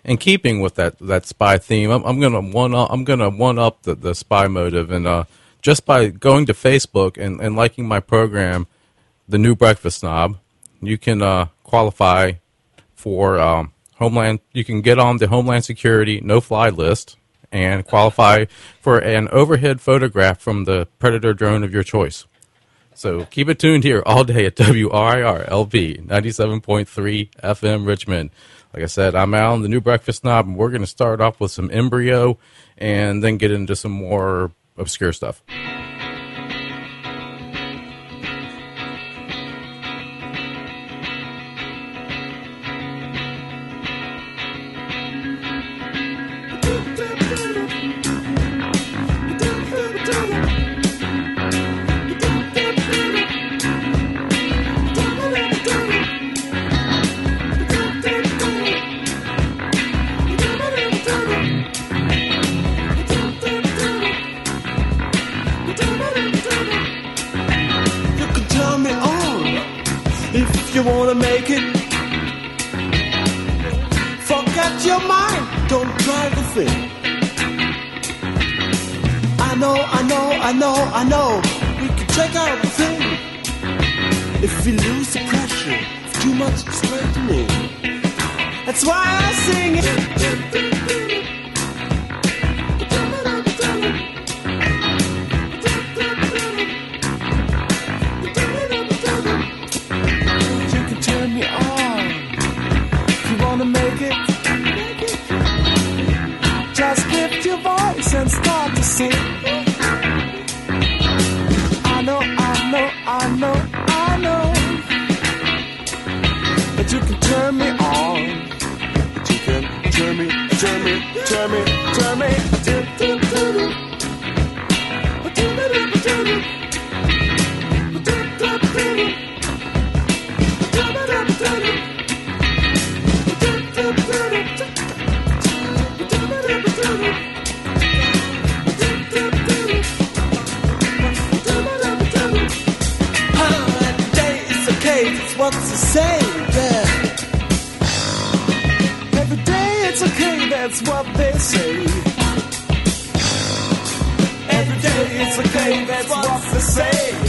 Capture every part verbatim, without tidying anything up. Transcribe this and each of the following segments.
in keeping with that, that spy theme, I'm, I'm gonna one up, I'm gonna one up the, the spy motive, and uh, just by going to Facebook and, and liking my program, The New Breakfast Snob, you can uh, qualify for um, Homeland. You can get on the Homeland Security no-fly list and qualify for an overhead photograph from the Predator drone of your choice. So keep it tuned here all day at W R I R L P ninety-seven point three F M Richmond. Like I said, I'm Alan, the New Breakfast Snob, and we're going to start off with some Embryo and then get into some more obscure stuff. You wanna make it? Forget your mind, don't try to think. I know, I know, I know, I know. We can check out the thing. If we lose the pressure, too much straightening. That's why I sing it. And start to sing. I know, I know, I know, I know that you can turn me on. That you can turn me, turn me, turn me, turn me. What's to say, yeah. Every day it's okay, that's what they say. Every day it's okay, that's what they say.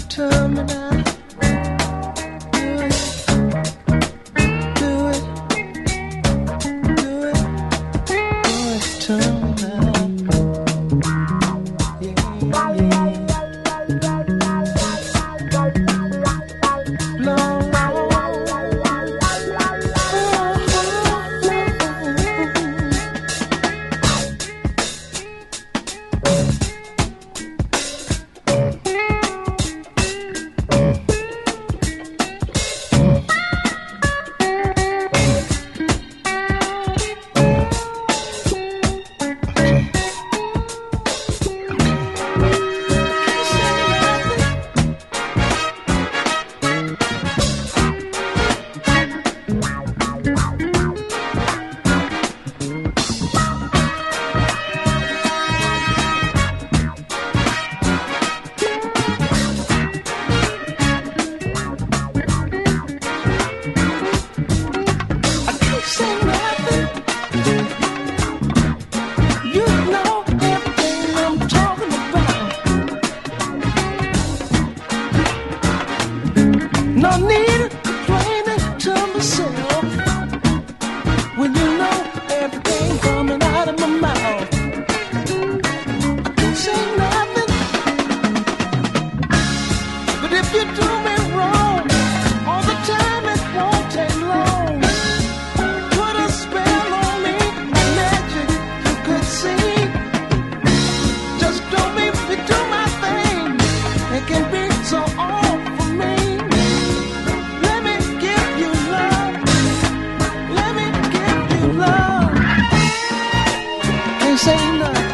turn me down. Do it, do it, do it, boys, turn me down. Yeah, yeah. Long, no need complaining to myself when you know everything coming out of my mouth. I can't say nothing, but if you do me wrong, all the time it won't take long. Put a spell on me, a magic you could see. Just do me, do my thing. It can be so all for me. Say nothing.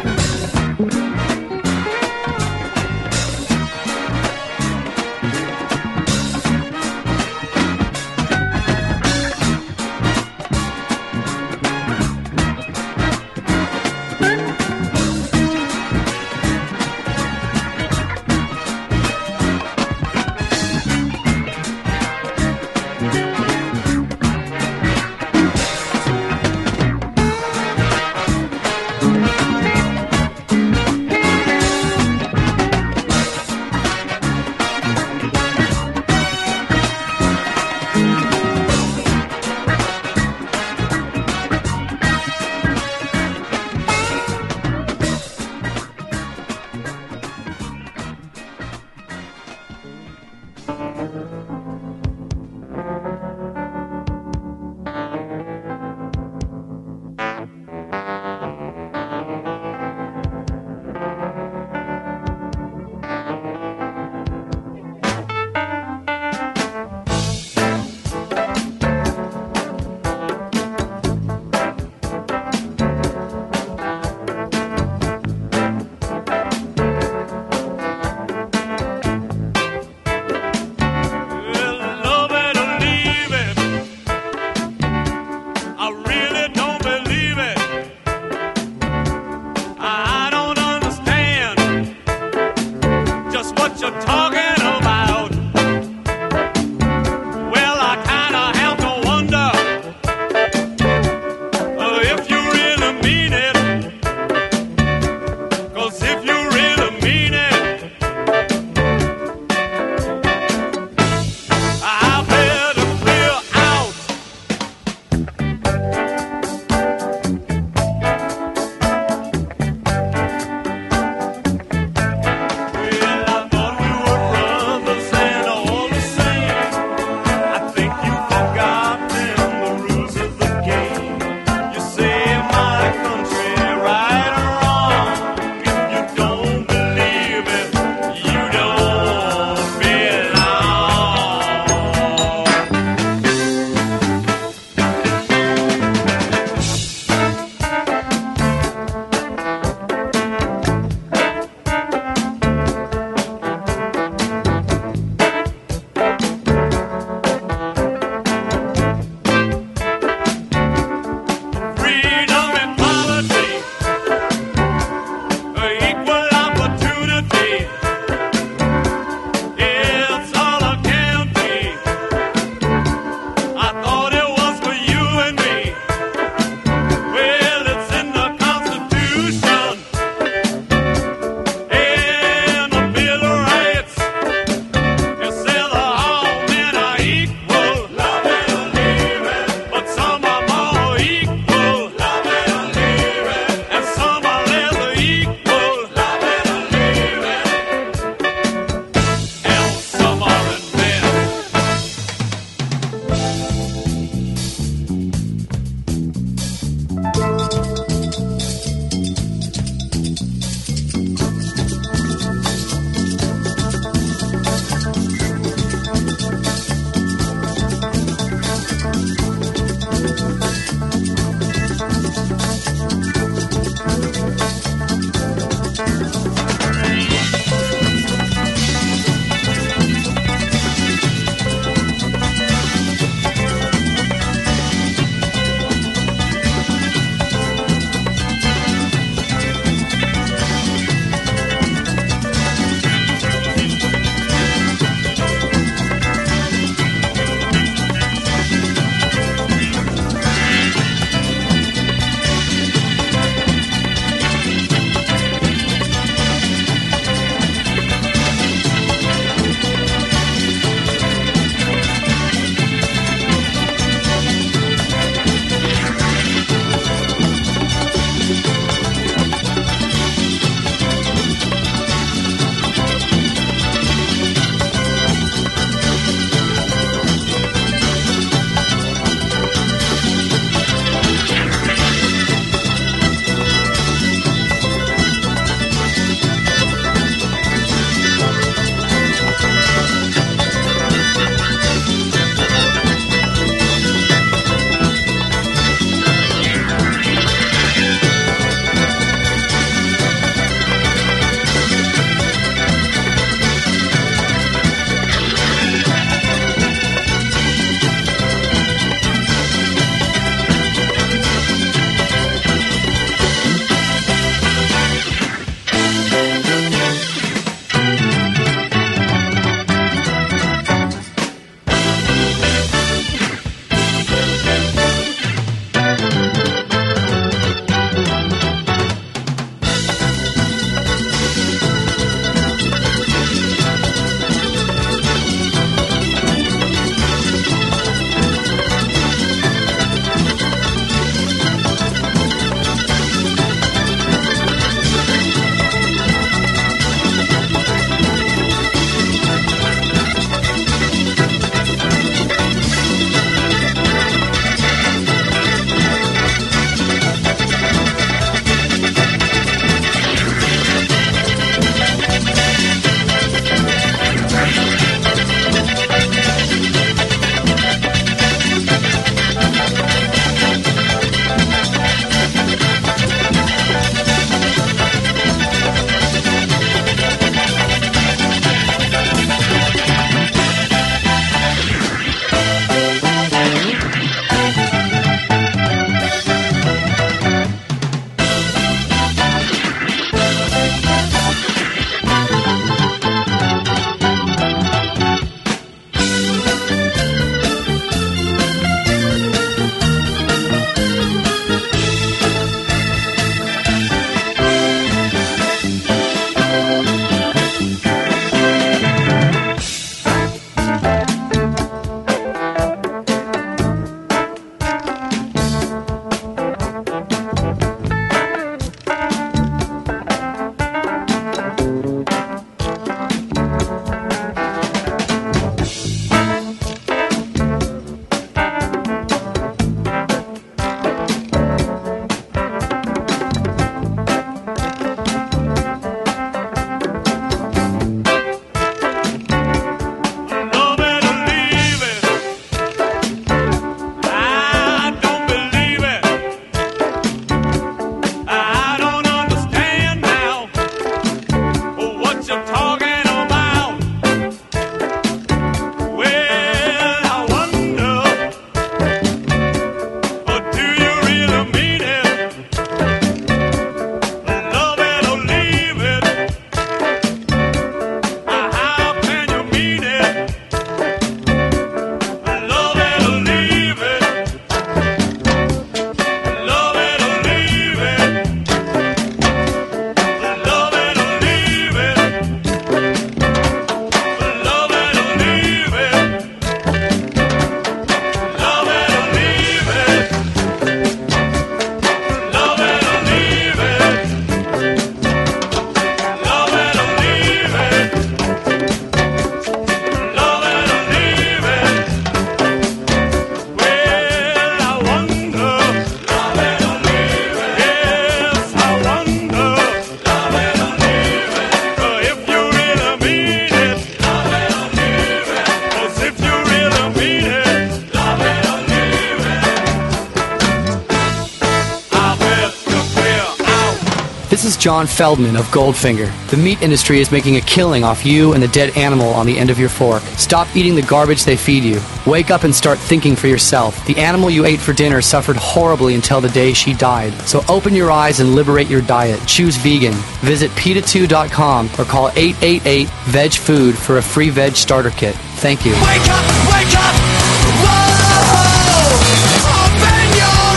is John Feldman of Goldfinger. The meat industry is making a killing off you and the dead animal on the end of your fork. Stop eating the garbage they feed you. Wake up and start thinking for yourself. The animal you ate for dinner suffered horribly until the day she died. So open your eyes and liberate your diet. Choose vegan. Visit peta two dot com or call eight eight eight, V E G Food for a free veg starter kit. Thank you. Wake up, wake up! Whoa! Open your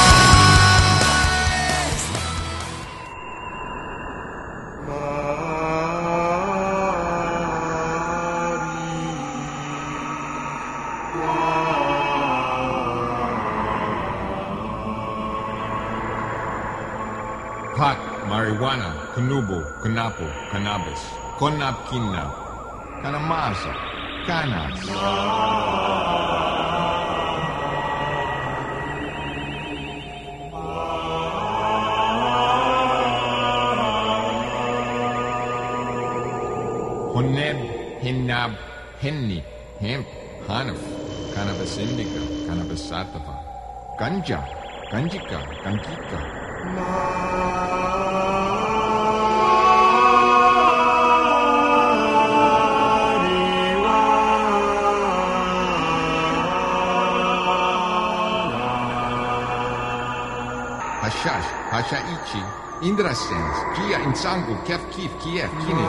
eyes! Pot, marijuana, canubo, canapo, cannabis, conab kinab, canamasa, canas. Honeb, hinab, henni, hemp, hanaf, cannabis indica, cannabis sativa, ganja, ganjika, gangika. Hashash, hashaichi, indrasens, kia insangu, kef kif, kief, kini.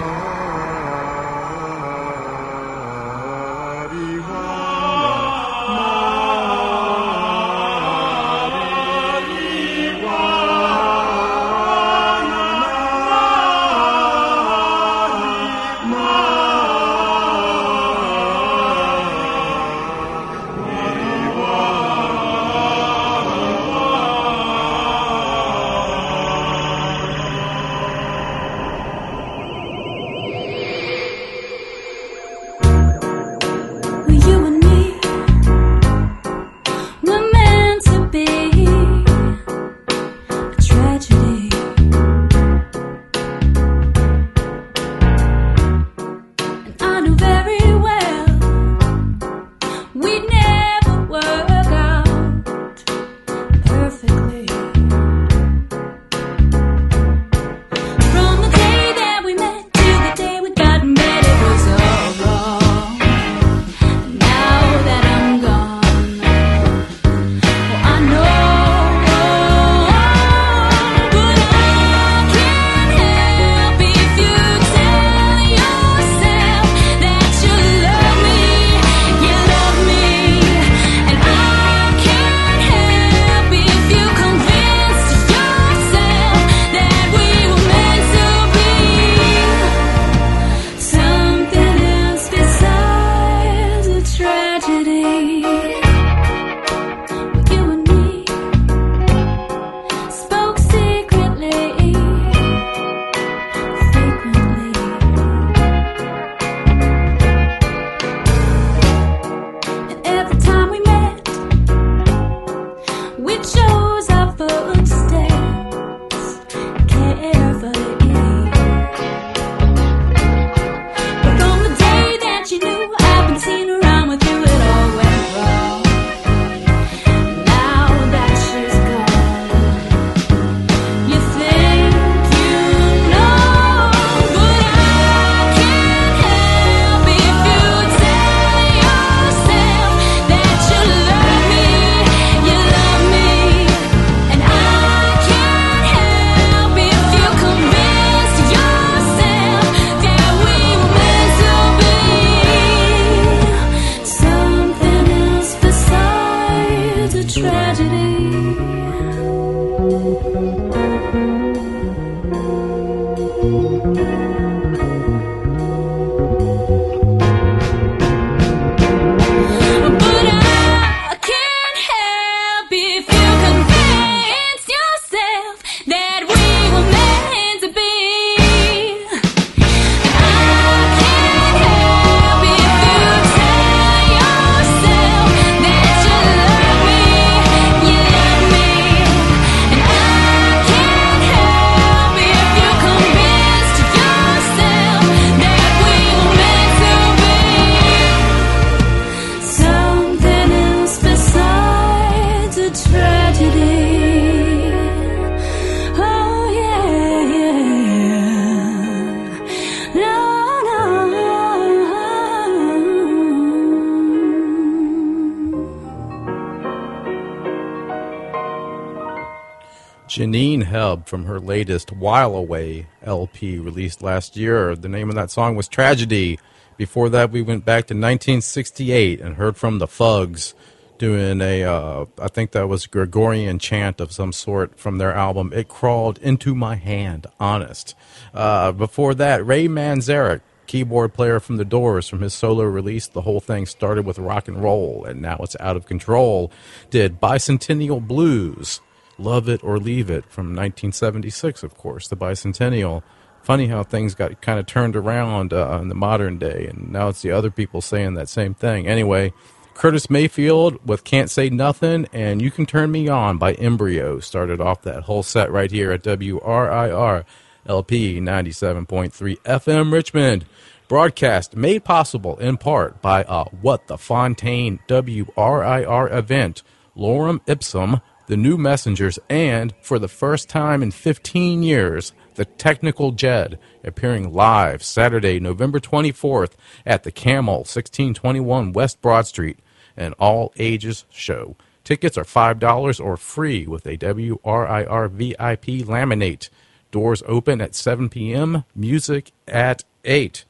Janine Hebb from her latest While Away L P released last year. The name of that song was Tragedy. Before that, we went back to nineteen sixty-eight and heard from the Fugs doing a, uh, I think that was Gregorian chant of some sort from their album It Crawled Into My Hand, Honest. Uh, before that, Ray Manzarek, keyboard player from The Doors, from his solo release, the whole thing started with rock and roll, and now it's out of control, did Bicentennial Blues. Love It or Leave It from nineteen seventy-six, of course, the bicentennial. Funny how things got kind of turned around uh, in the modern day, and now it's the other people saying that same thing. Anyway, Curtis Mayfield with Can't Say Nothing, and You Can Turn Me On by Embryo started off that whole set right here at W R I R L P ninety-seven point three F M Richmond. Broadcast made possible in part by a What the Fontaine W R I R event, Lorem Ipsum, the New Messengers, and, for the first time in fifteen years, the Technical Jed, appearing live Saturday, November twenty-fourth at the Camel, sixteen twenty-one West Broad Street, an all-ages show. Tickets are five dollars or free with a W R I R V I P laminate. Doors open at seven p.m., music at eight.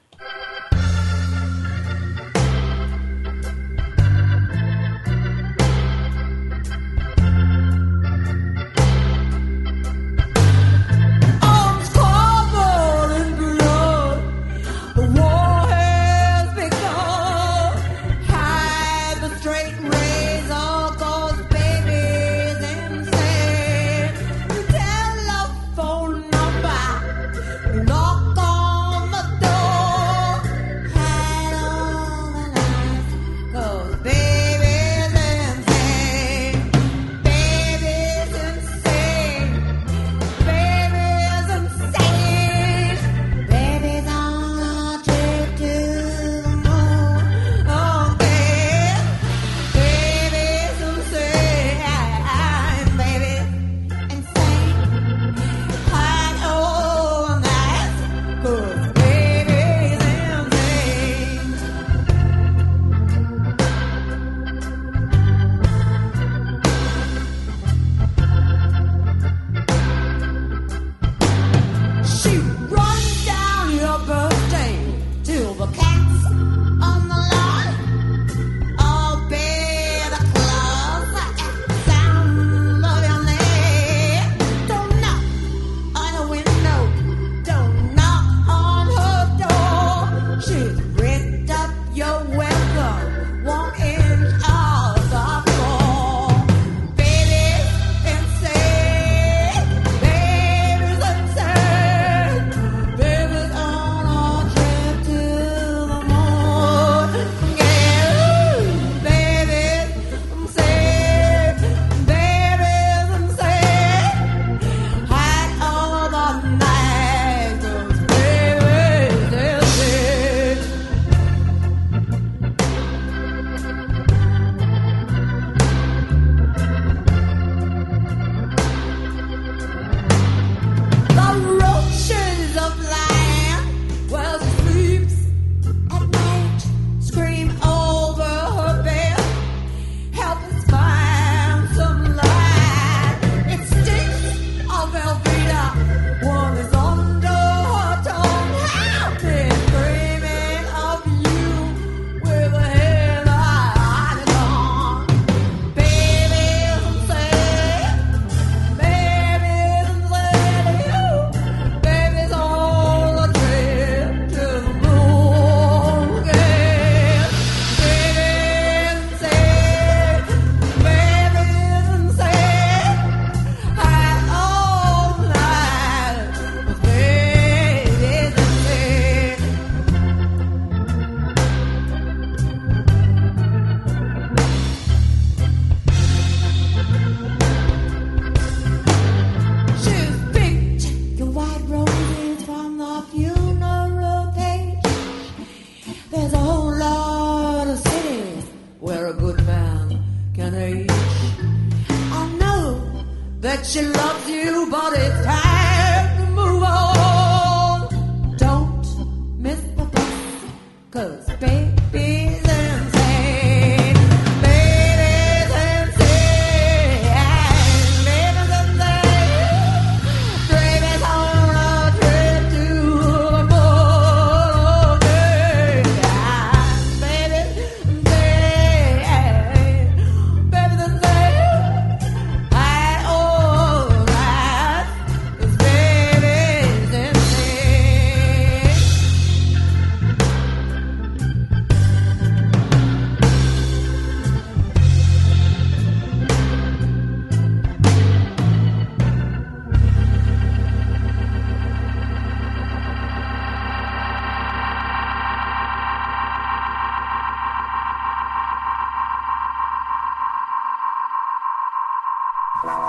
She loves you, but it's time to move on. Don't miss the bus, 'cause baby's insane. Baby's insane. Baby's insane.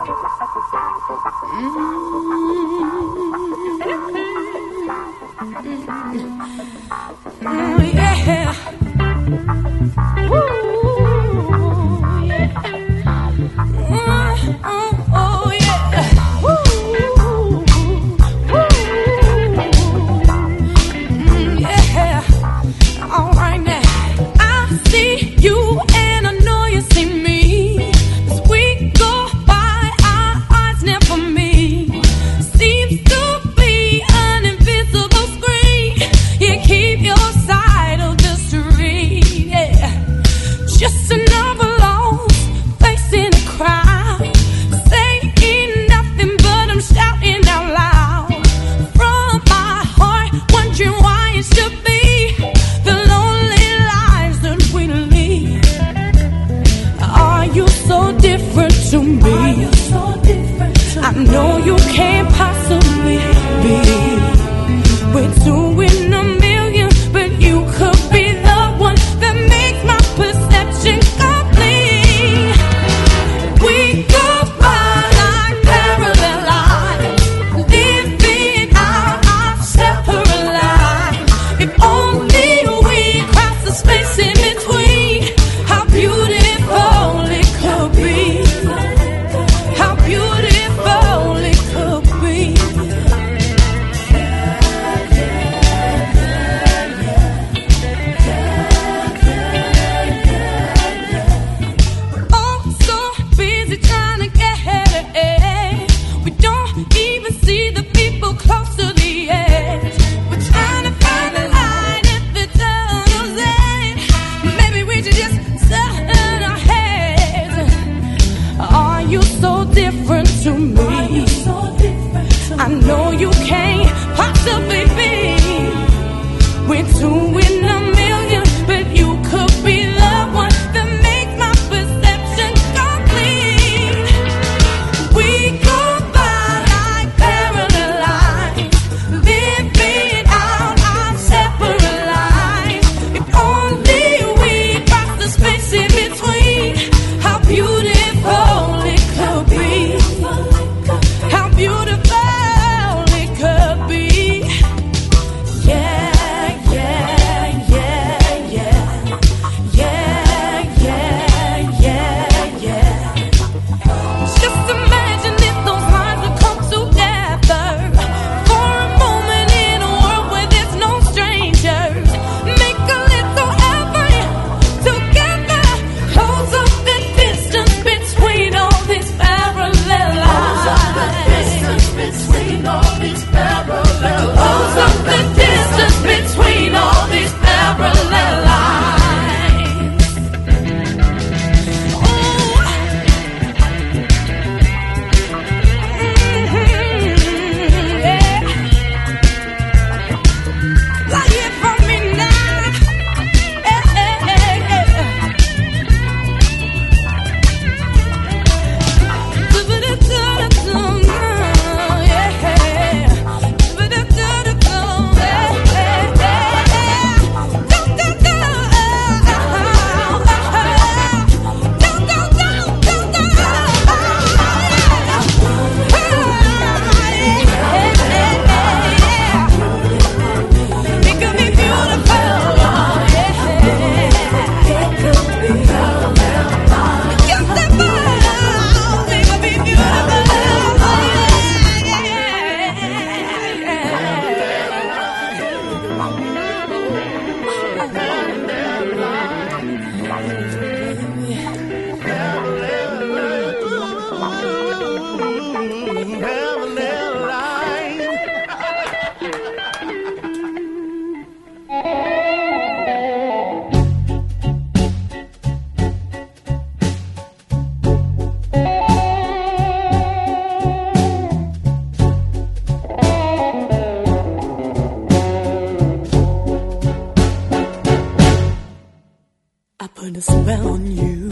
put a spell on you.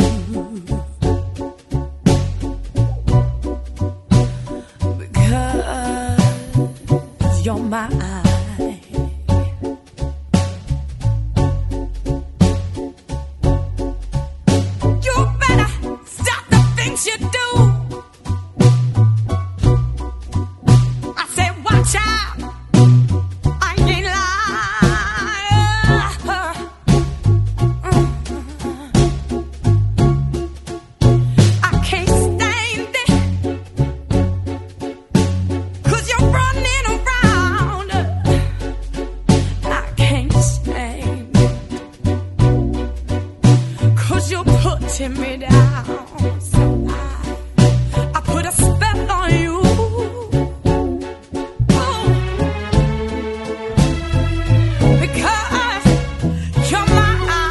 Because you're mine. You better stop the things you do. letting me down. So I, I put a spell on you. Ooh. Because you're mine.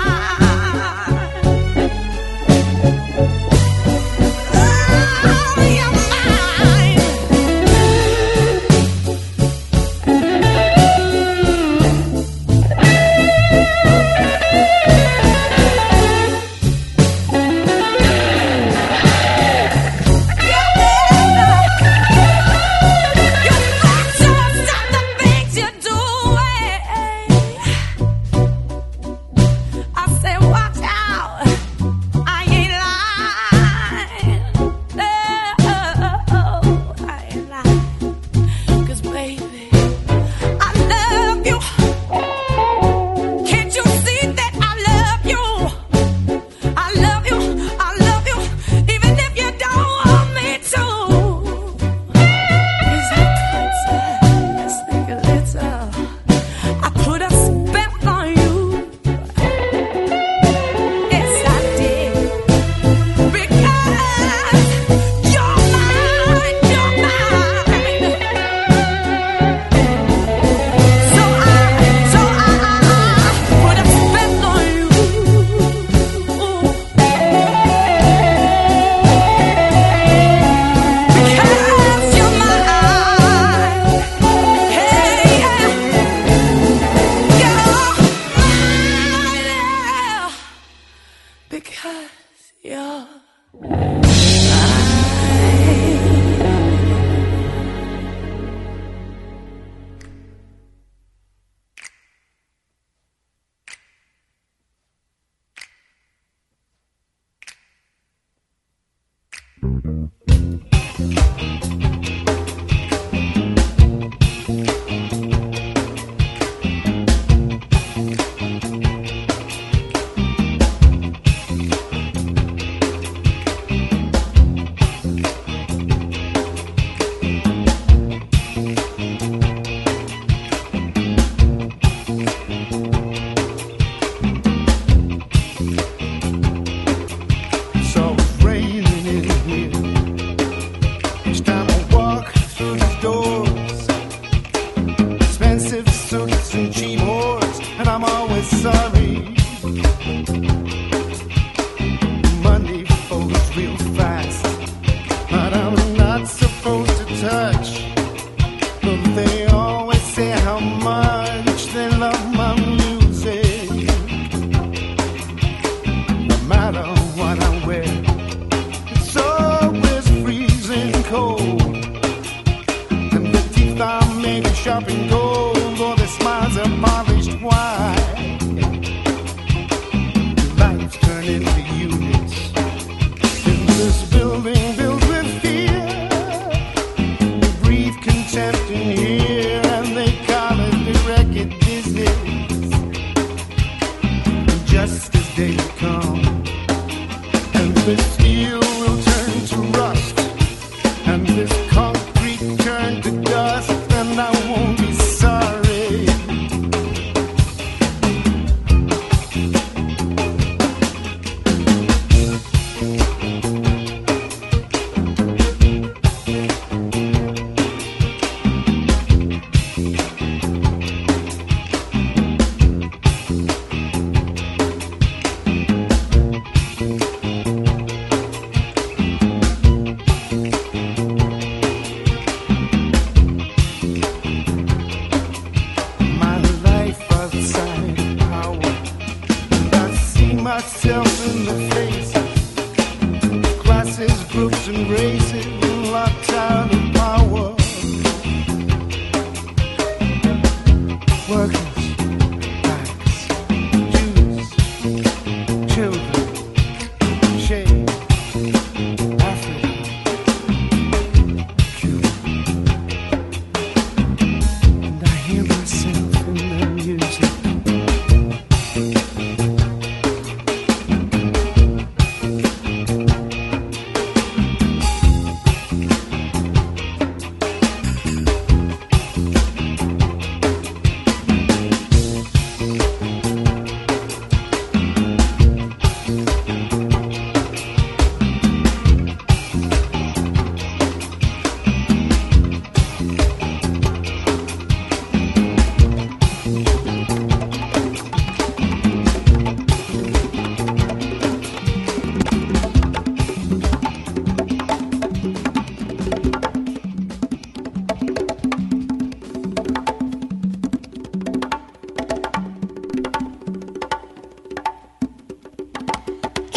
Oh, you're mine.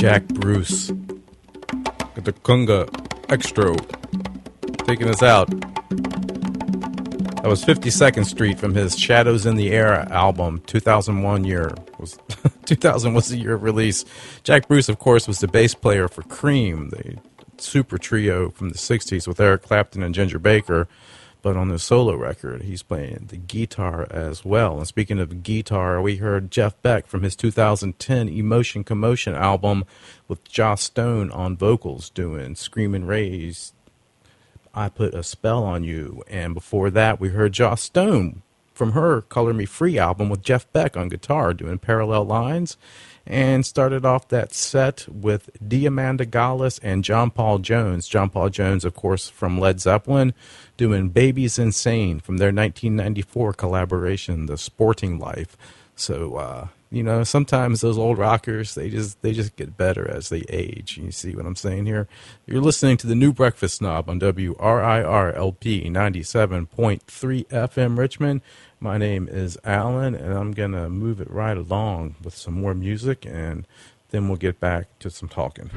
Jack Bruce, the Kunga Extra, taking us out. That was fifty-second Street from his Shadows in the Air album, two thousand one year. Was two thousand was the year of release. Jack Bruce, of course, was the bass player for Cream, the super trio from the sixties with Eric Clapton and Ginger Baker. But on the solo record, he's playing the guitar as well. And speaking of guitar, we heard Jeff Beck from his two thousand ten Emotion Commotion album with Joss Stone on vocals doing Screamin' Ray's I Put a Spell on You. And before that, we heard Joss Stone from her Color Me Free album with Jeff Beck on guitar doing Parallel Lines. And started off that set with Diamanda Gallis and John Paul Jones. John Paul Jones, of course, from Led Zeppelin, doing Baby's Insane from their nineteen ninety-four collaboration, The Sporting Life. So, uh, you know, sometimes those old rockers, they just they just get better as they age. You see what I'm saying here? You're listening to the New Breakfast Snob on W R I R L P ninety-seven point three F M Richmond. My name is Alan, and I'm going to move it right along with some more music, and then we'll get back to some talking.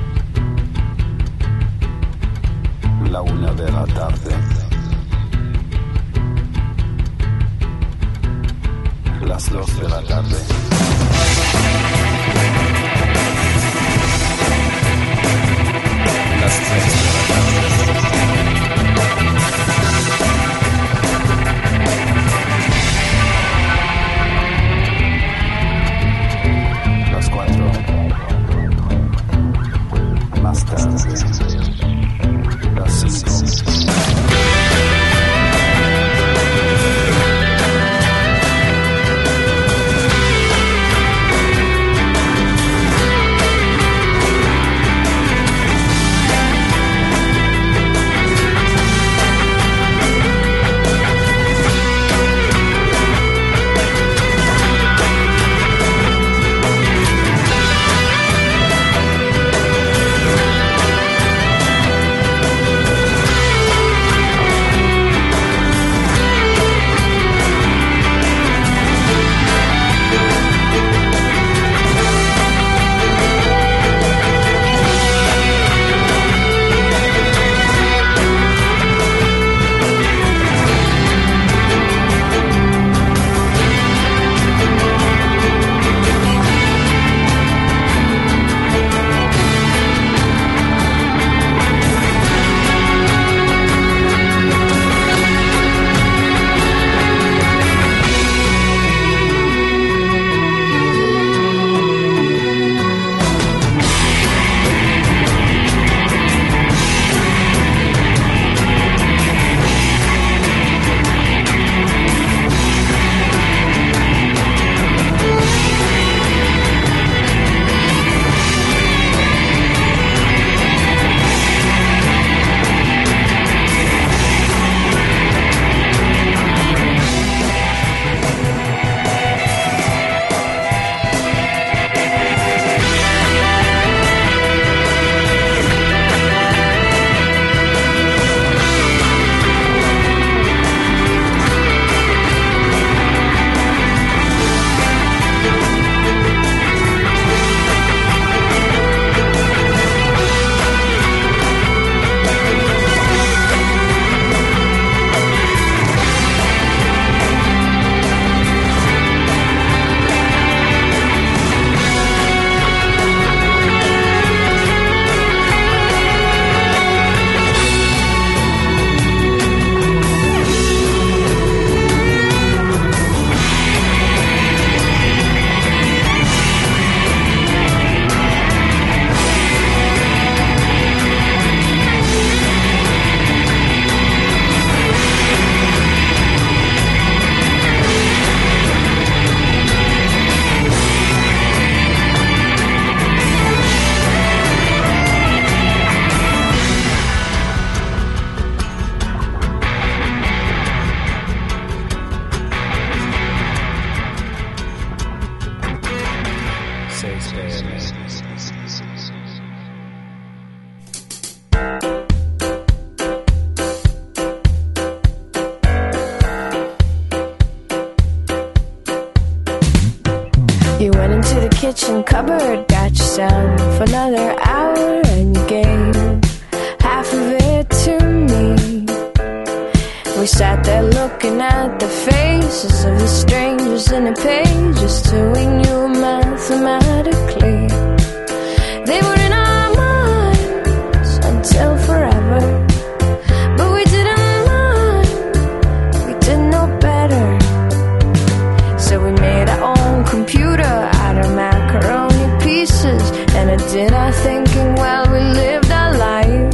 La una de la tarde. Las dos de la tarde. Las tres de la tarde. Las cuatro. Más tarde. Las cinco. kitchen cupboard, got yourself another hour and you gave half of it to me. We sat there looking at the faces of the strangers in the pages till we knew mathematically they were in our minds until forever. But we didn't mind, we didn't know better. So we made our own computer out of macaroni pieces and it did our thinking while we lived our lives.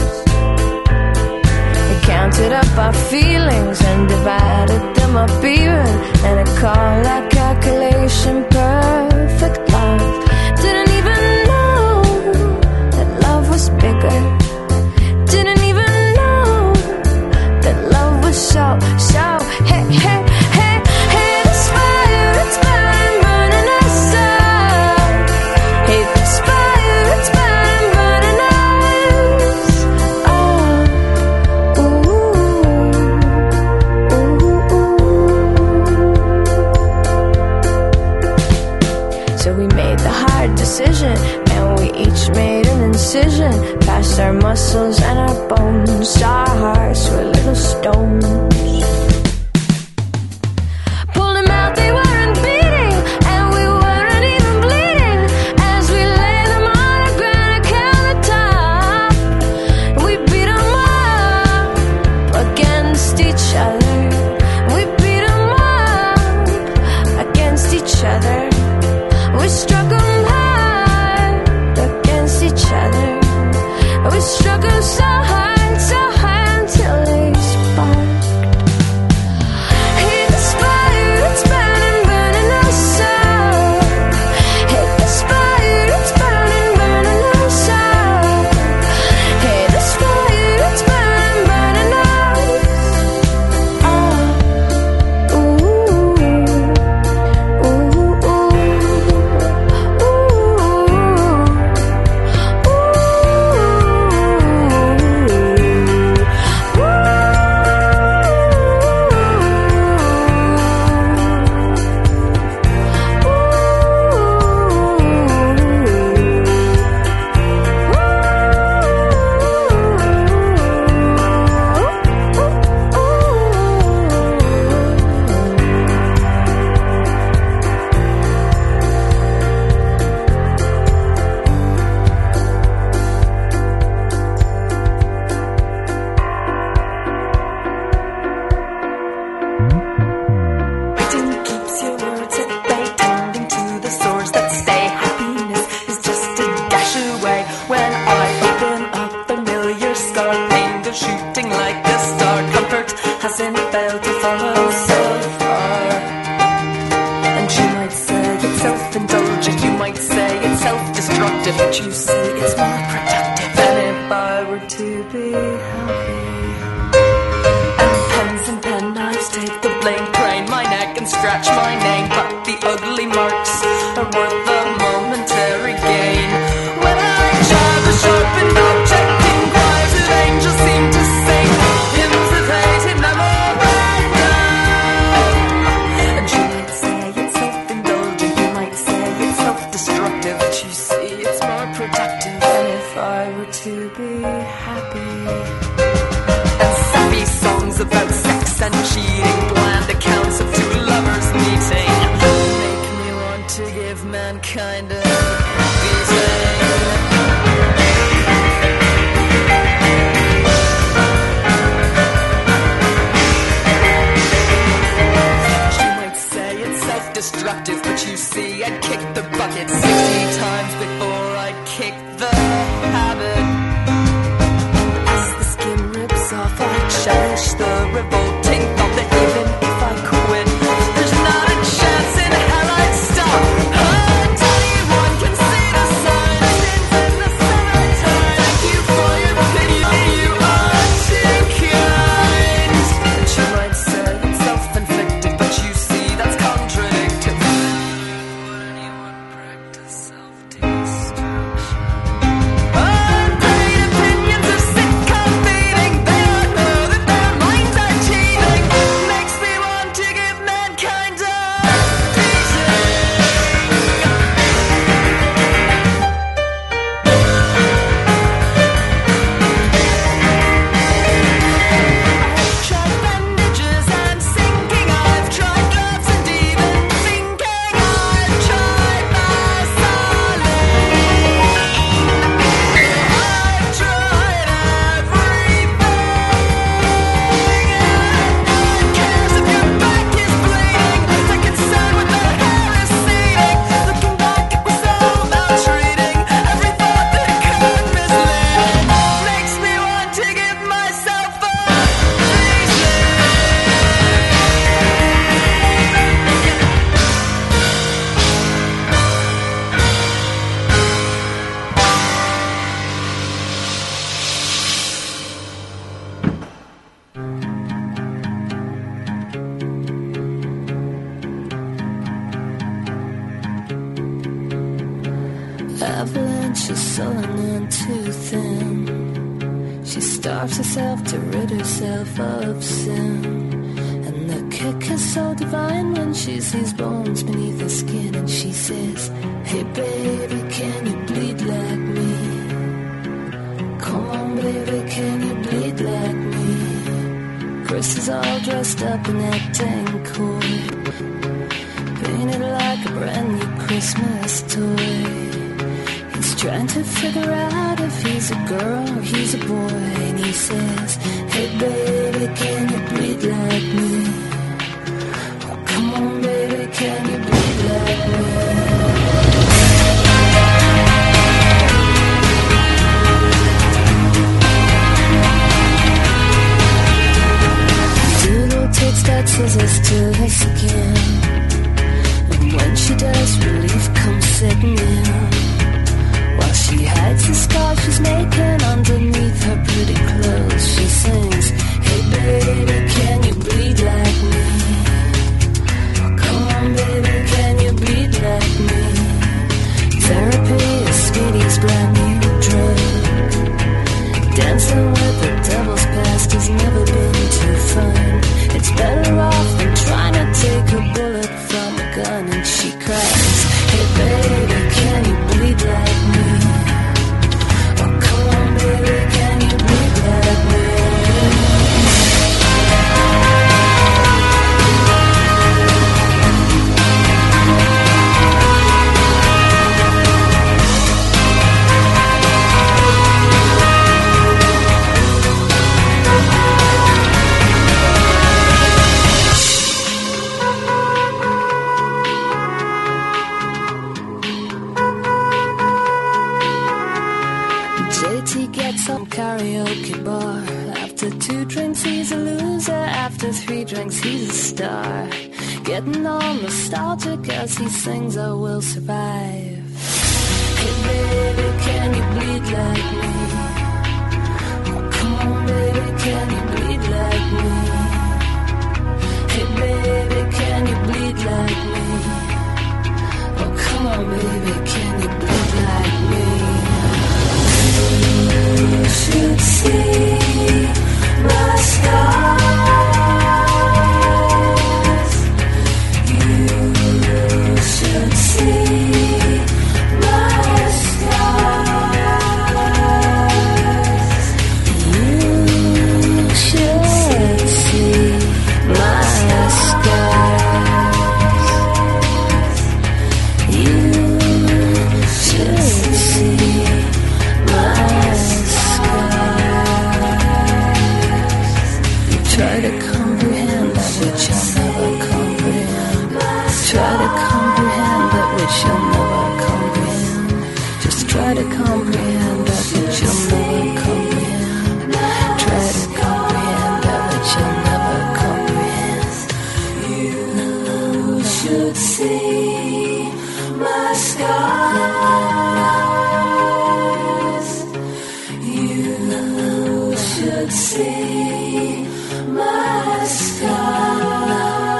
We counted up our feelings and divided them up even, and it called our calculation perfect love. Didn't even know that love was bigger. Didn't even know that love was so, so, hey, hey, hey, hey, this fire, it's burning, burning us up. Hey, this fire, it's burning, burning us up. Ooh, ooh, ooh. So we made the hard decision, and we each made an incision past our muscles and our bones. Our hearts were little stones. Pulled them out, they weren't beating, and we weren't even bleeding. As we lay them on a granite countertop, we beat them up against each other. We beat them up against each other. We struck them hard against each other. We struck them so hard, so hard until they sparked. Hit the fire, it's burning, burning us up. Hit the fire, it's burning, burning us up. Hit the fire, it's burning, burning us up. Ooh, ooh, ooh, ooh. Writing keeps your words at bay, tending to the swords that stay. Happiness is just a dash away. When I open a familiar scar, pain goes shooting like a star. Comfort hasn't failed to follow so far. And you might say it's self-indulgent, you might say it's self-destructive, but you say it's more productive than if I were to be happy. And pens and penknives take the blame, crane my neck and scratch my name, but the ugly marks are worth the momentary gain. When I jab a sharpened object in choirs of angels seem to sing hymns of hate in memorandum. And you might say it's self-indulgent, you might say it's self-destructive, but you see it's more productive than if I were to be happy. And sappy songs about sex and cheating, bland accounts of two lovers meeting, make me want to give mankind a beating. You might say it's self-destructive, but you see I'd kick the bucket sixty times before I'd kick the habit. As the skin rips off, I cherish the revolting thought that even malevolent, she's sullen and too thin. She starves herself to rid herself of sin. And the kick is so divine when she sees bones beneath her skin. And she says, hey baby, can you bleed like me? Come on baby, can you bleed like me? Chris is all dressed up in that dang coat, painted like a brand new Christmas toy. He's trying to figure out if he's a girl or he's a boy. And he says, hey baby, can you bleed like me? Oh, come on baby, can you bleed like me? Doodle takes that scissors to her skin, and when she does, relief comes setting in. While she hides the scars she's making underneath her pretty clothes, she sings, hey baby, can you bleed like me? Oh, come on baby, can you bleed like me? Therapy is Speedy's brand new drug. Dancing with the devil's past has never been too fun. It's better off than trying to take a bullet from a gun. And she cries, hey baby, can you bleed like me? Oh come on baby, can you bleed like me? Karaoke bar. After two drinks he's a loser, after three drinks he's a star. Getting all nostalgic as he sings I Will Survive. Hey baby, can you bleed like me? Oh come on baby, can you bleed like me? Hey baby, can you bleed like me? Oh come on baby, can you bleed like me? You should see my scars. You should see my scars. You should see my scars. You should see my try to comprehend that which you'll never comprehend. Try to comprehend that which you'll never comprehend. Just try to comprehend that which you'll never comprehend. Try to comprehend that which you'll never comprehend. You should see my scars. You should see my scars.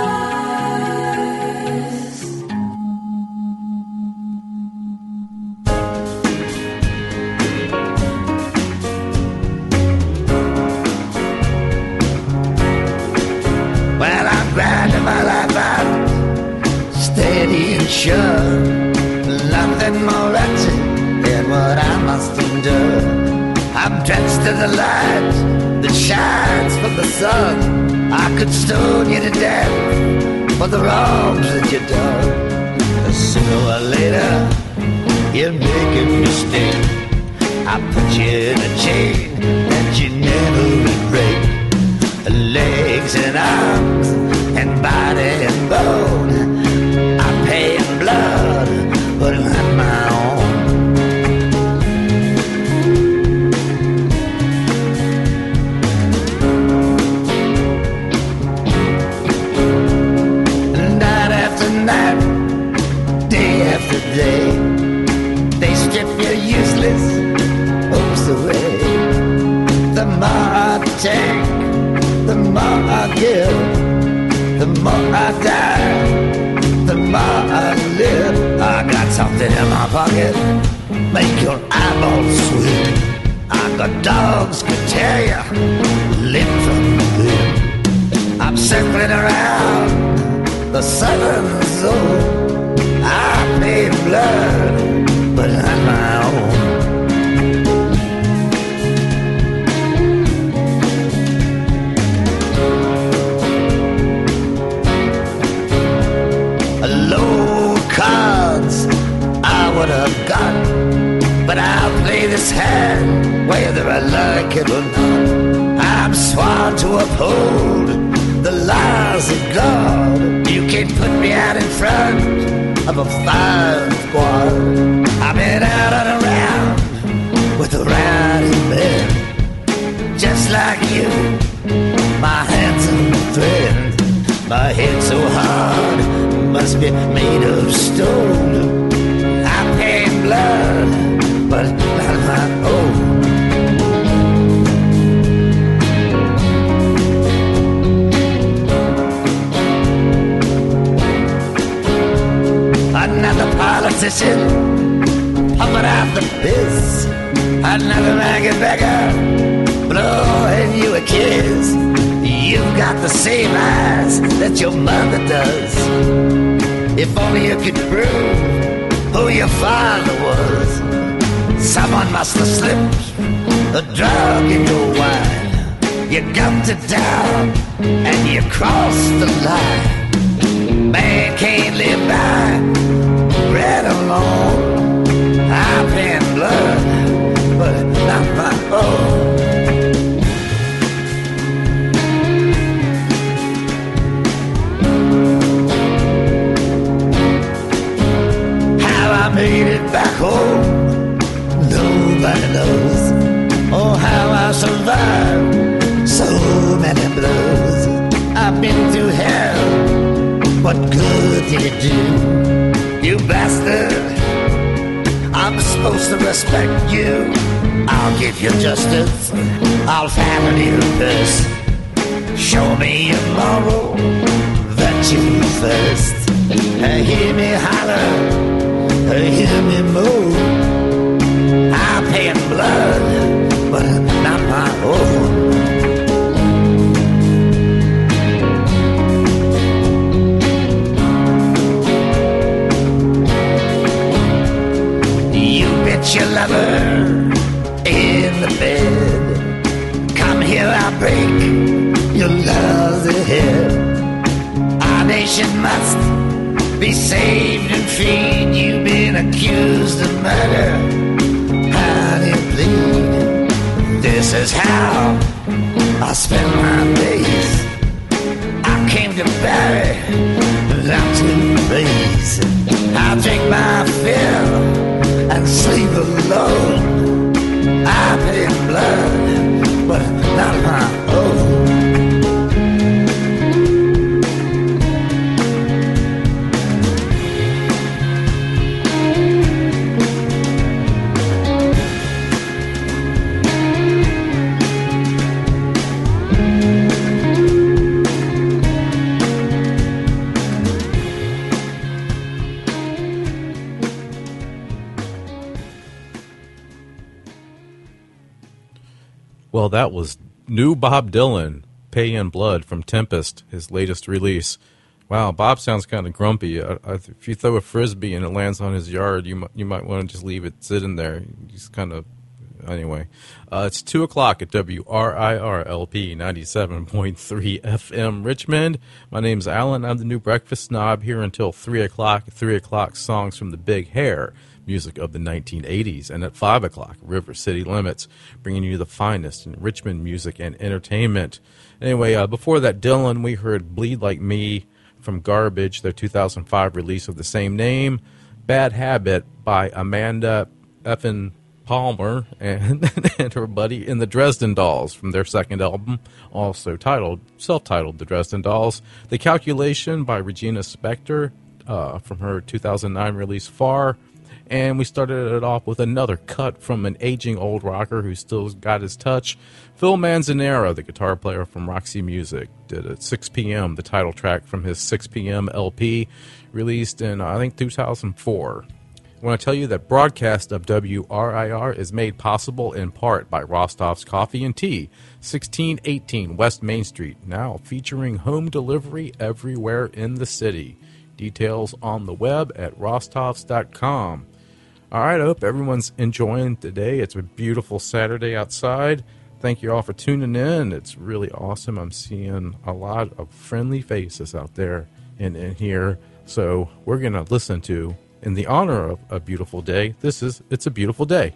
Well, I'm grinding my life out, steady and sure. Nothing more wretched than what I must endure. I'm drenched in the light that shines from the sun. I could stone you to death for the wrongs that you done. But sooner or later, you make a mistake. I put you in a chain that you never would break. Legs and arms and body and bone, I pay in blood, but not my own. Day. They strip your useless hopes away. The more I take, the more I give. The more I die, the more I live. I got something in my pocket, make your eyeballs swim. I got dogs can tear you limb from limb. I'm circling around the southern zone. I paid blood, but not my own. Low cards I would have got, but I'll play this hand whether I like it or not. I'm sworn to uphold the laws of God. You can't put me out in front of a fire squad. I've been out and around with a riding bed, just like you, my handsome friend. My head so hard must be made of stone. I'm paying blood, but not my own. Another politician pumping out the piss. Another maggot beggar blowing you a kiss. You've got the same eyes that your mother does. If only you could prove who your father was. Someone must have slipped a drug in your wine. You gumped it down and you crossed the line. Man can't live by bread alone. I'm paying blood, but not my own. I made it back home, nobody knows. Oh, how I survived so many blows. I've been through hell, what good did it do? You bastard, I'm supposed to respect you. I'll give you justice, I'll fatten you first. Show me your moral virtue first. Hear me holler, hear me move. I'm paying blood, but not my own. You bet your lover in the bed. Come here, I'll break your love's ahead. Our nation must be saved and freed. You've been accused of murder. How do you plead? This is how I spend my days. I came to bury, not to raise. I drink my fill and sleep alone. I pay blood, but not my own. Well, that was new Bob Dylan, Pay in Blood from Tempest, his latest release. Wow, Bob sounds kind of grumpy. Uh, if you throw a Frisbee and it lands on his yard, you might, you might want to just leave it sitting there. He's kind of, anyway. Uh, it's two o'clock at W R I R L P ninety-seven point three F M Richmond. My name's Alan. I'm the new breakfast snob here until three o'clock. three o'clock, songs from the Big Hair, music of the nineteen eighties. And at five o'clock, River City Limits, bringing you the finest in Richmond music and entertainment. Anyway, uh, before that, Dylan, we heard Bleed Like Me from Garbage, their two thousand five release of the same name. Bad Habit by Amanda Effin Palmer and, and her buddy in the Dresden Dolls from their second album, also titled, self-titled The Dresden Dolls. The Calculation by Regina Spektor uh, from her two thousand nine release Far. And we started it off with another cut from an aging old rocker who still got his touch. Phil Manzanera, the guitar player from Roxy Music, did at six p.m., the title track from his six p.m. L P, released in, I think, two thousand four. want to tell you that broadcast of W R I R is made possible in part by Rostov's Coffee and Tea, sixteen eighteen West Main Street, now featuring home delivery everywhere in the city. Details on the web at rostovs dot com. All right, I hope everyone's enjoying today. It's a beautiful Saturday outside. Thank you all for tuning in. It's really awesome. I'm seeing a lot of friendly faces out there in, in here. So we're going to listen to, in the honor of a beautiful day, this is It's a Beautiful Day.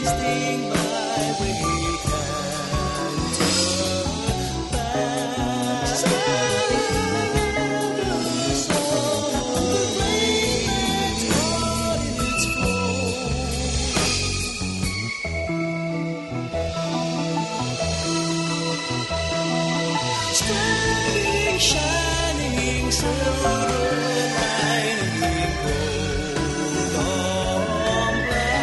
wasting my weekend. Standing, shining silver lining gold on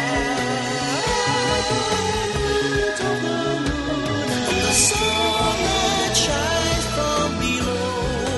bright on the moon, and the sunlight shines from below.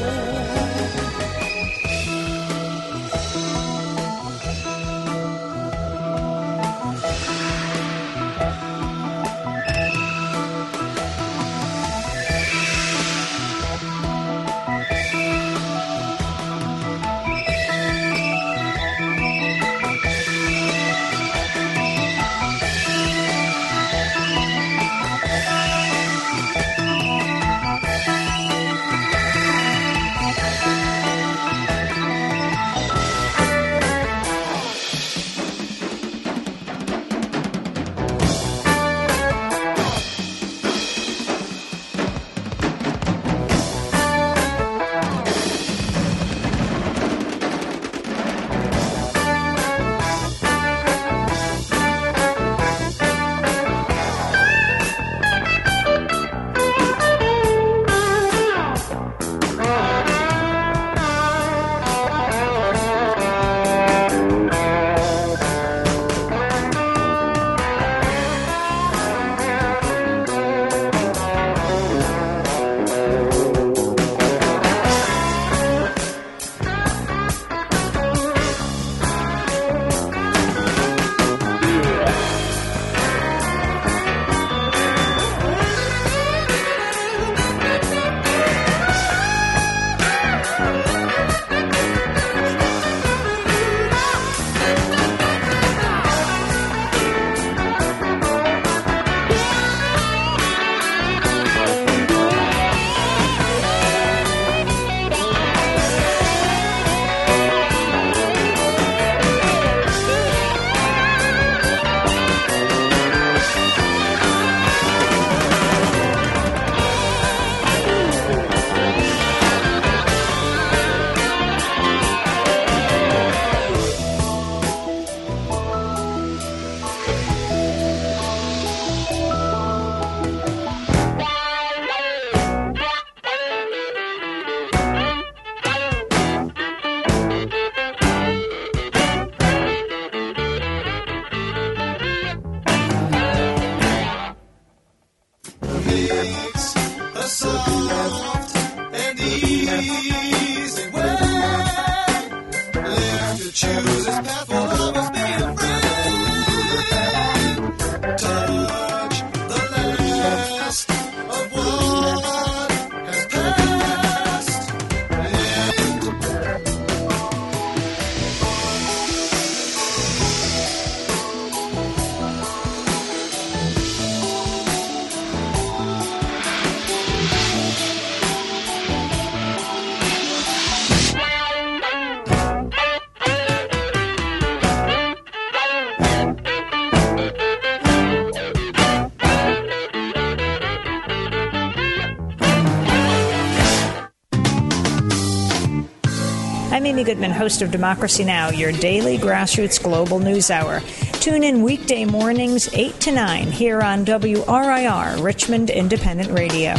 I'm Amy Goodman, host of Democracy Now!, your daily grassroots global news hour. Tune in weekday mornings eight to nine here on W R I R, Richmond Independent Radio.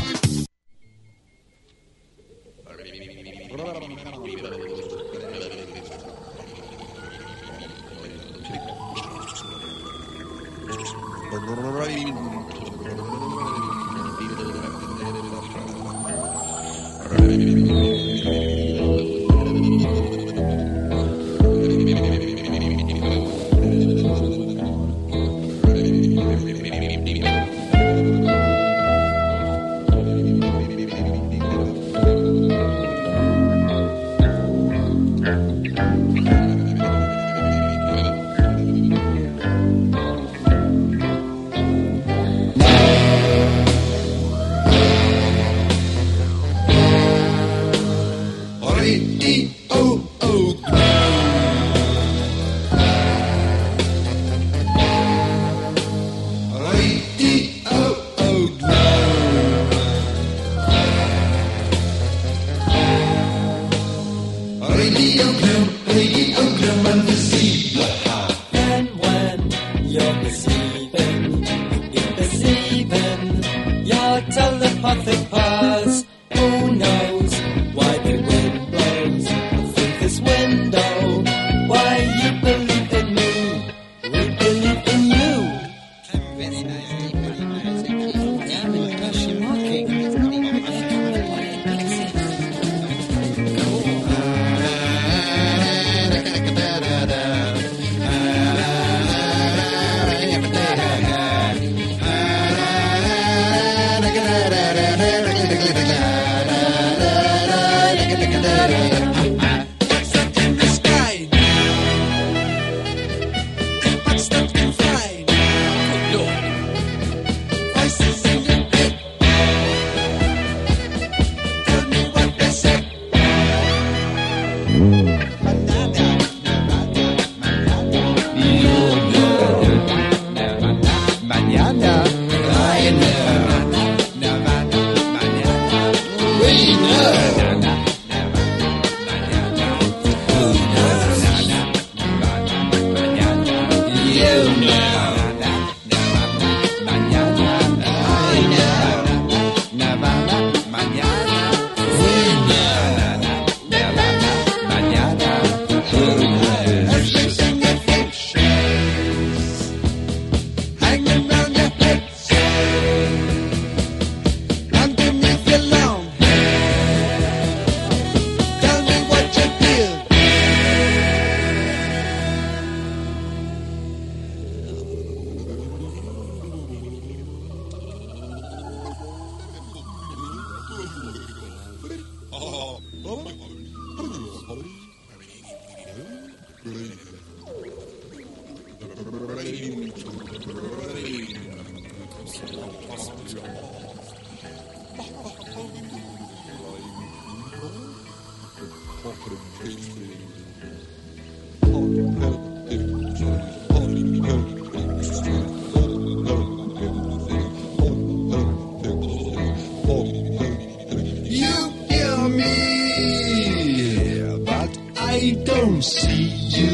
You hear me, but I don't see you.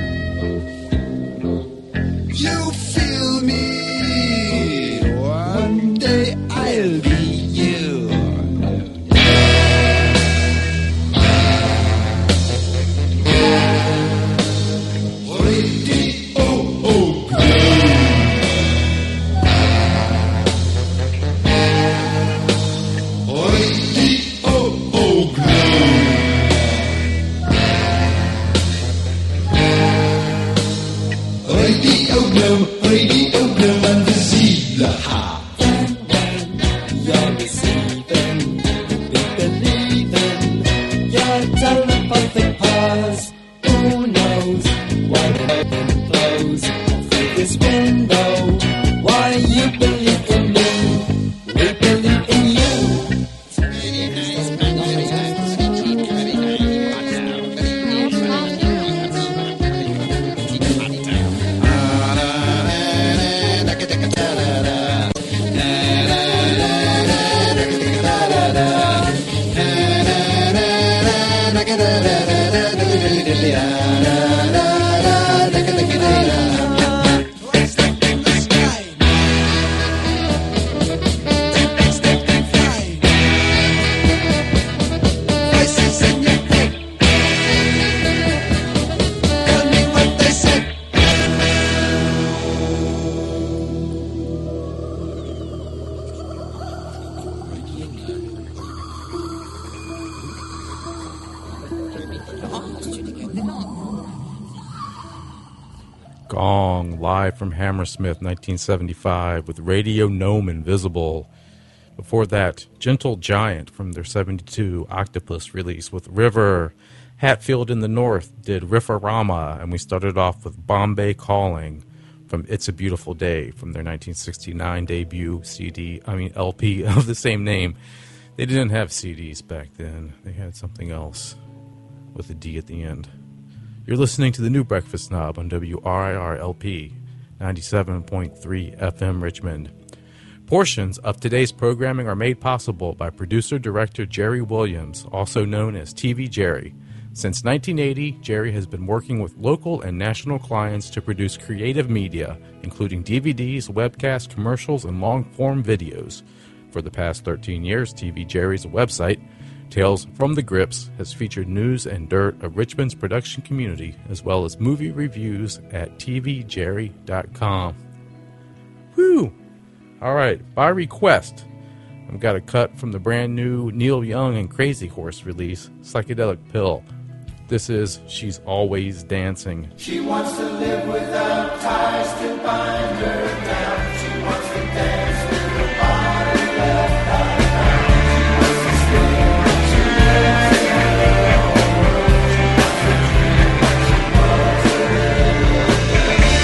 You feel me, one day I'll be you. Radio Glow, Radio Glow, invisible. Ha. You're receiving, believing, your telepathic powers. Who knows why the open flows through this window? Why you believe in me? We believe in you. Gong, live from Hammersmith, nineteen seventy-five, with Radio Gnome Invisible. Before that, Gentle Giant from their seventy-two Octopus release with River. Hatfield in the North did Riffarama, and we started off with Bombay Calling from It's a Beautiful Day from their nineteen sixty-nine debut C D, I mean L P of the same name. They didn't have C Ds back then. They had something else with a D at the end. You're listening to the New Breakfast Snob on W R I R L P, ninety-seven point three F M Richmond. Portions of today's programming are made possible by producer-director Jerry Williams, also known as T V Jerry. Since nineteen eighty, Jerry has been working with local and national clients to produce creative media, including D V Ds, webcasts, commercials, and long-form videos. For the past thirteen years, T V Jerry's website, Tales from the Grips, has featured news and dirt of Richmond's production community, as well as movie reviews at T V Jerry dot com. Whew! All right, by request, I've got a cut from the brand new Neil Young and Crazy Horse release, Psychedelic Pill. This is She's Always Dancing. She wants to live without ties to bind her down. She wants to dance with her body left eye down. She wants to stay when she lives in her own world. She wants to dream like she was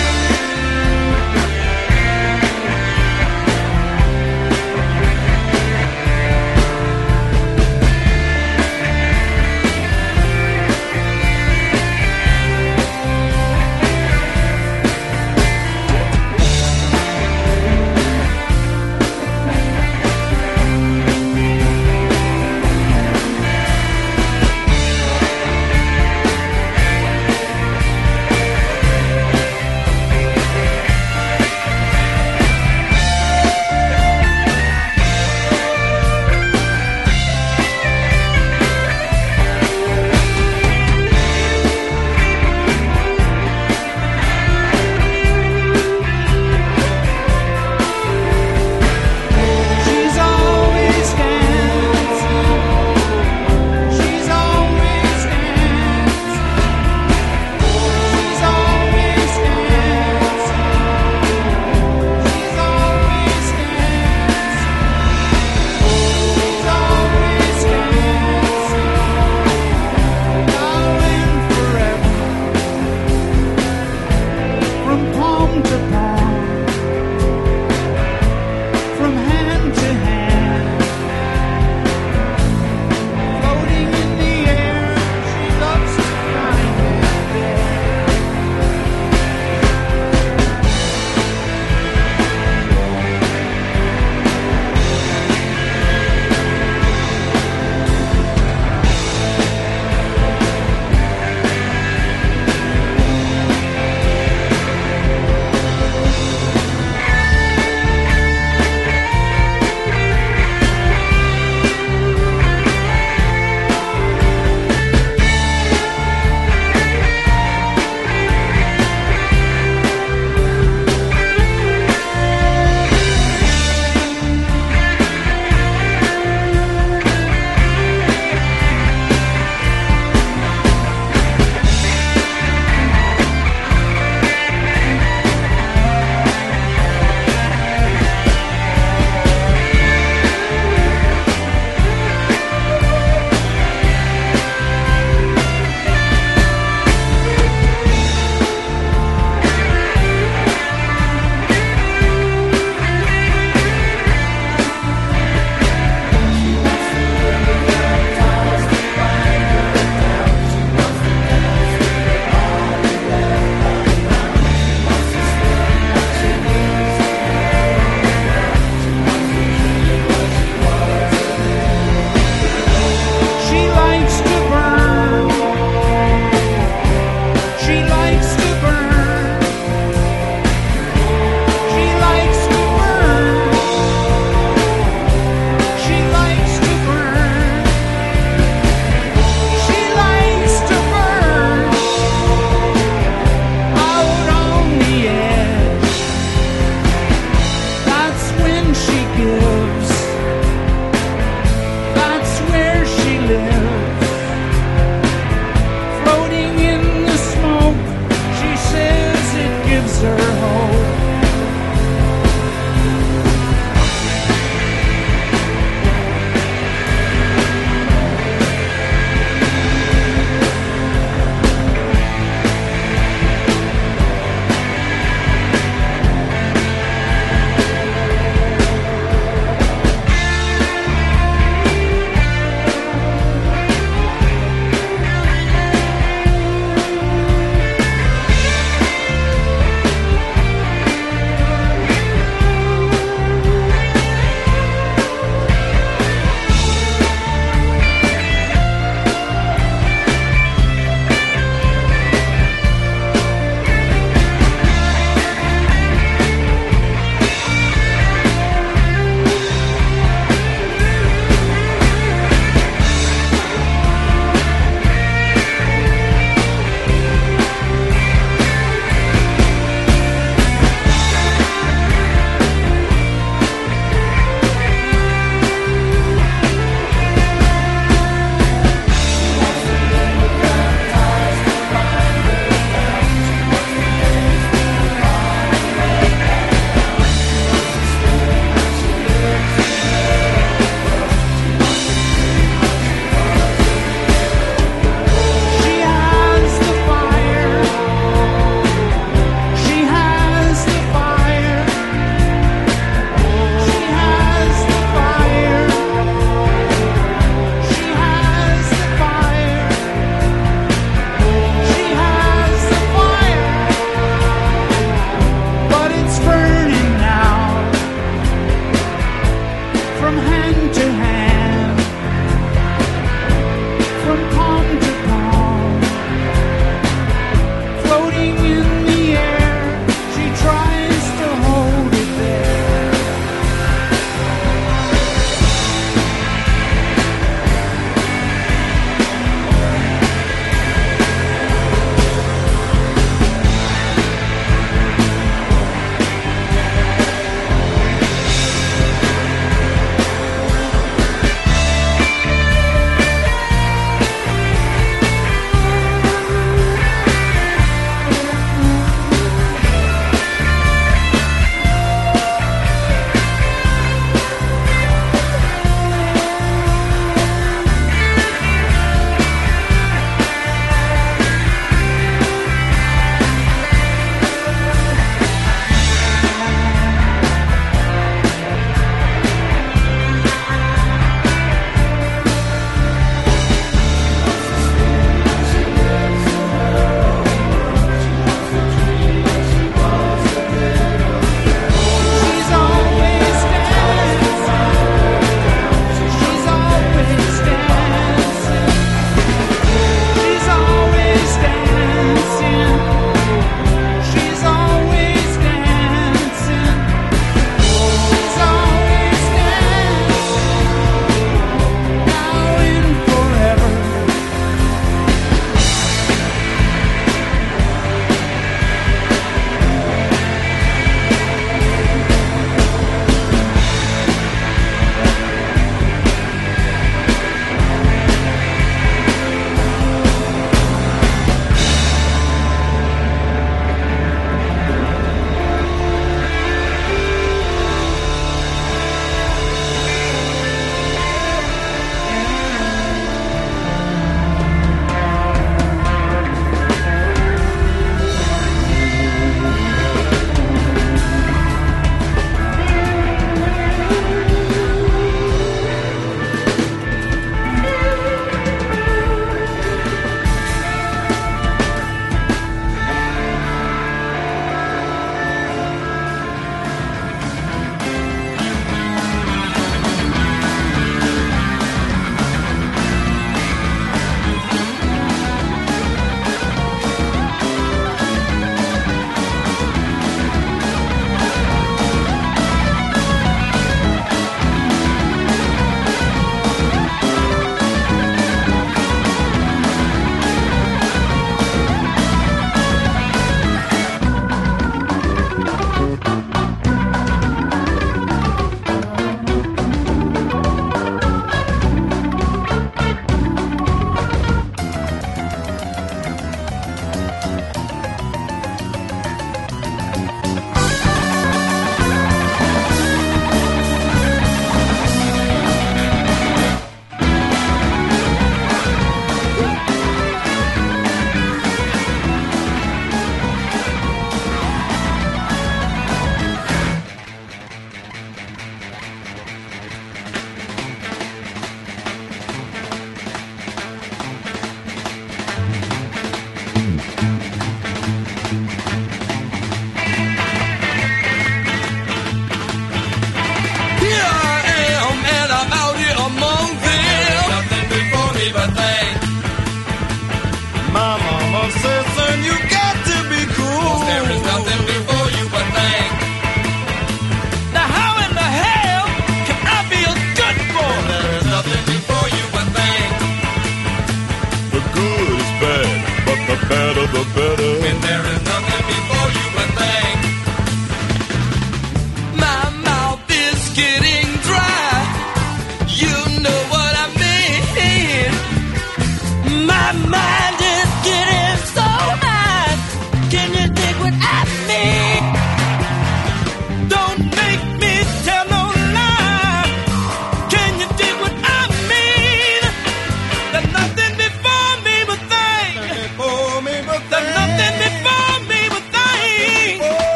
gives her hope.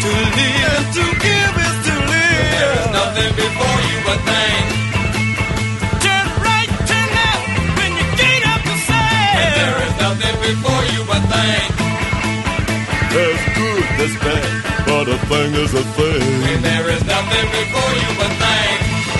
to live, and to give is to live. There is nothing before you but thing. Turn right, turn left when you get up to say. And there is nothing before you but thing. There's good, there's bad, but a thing is a thing. And there is nothing before you but thing.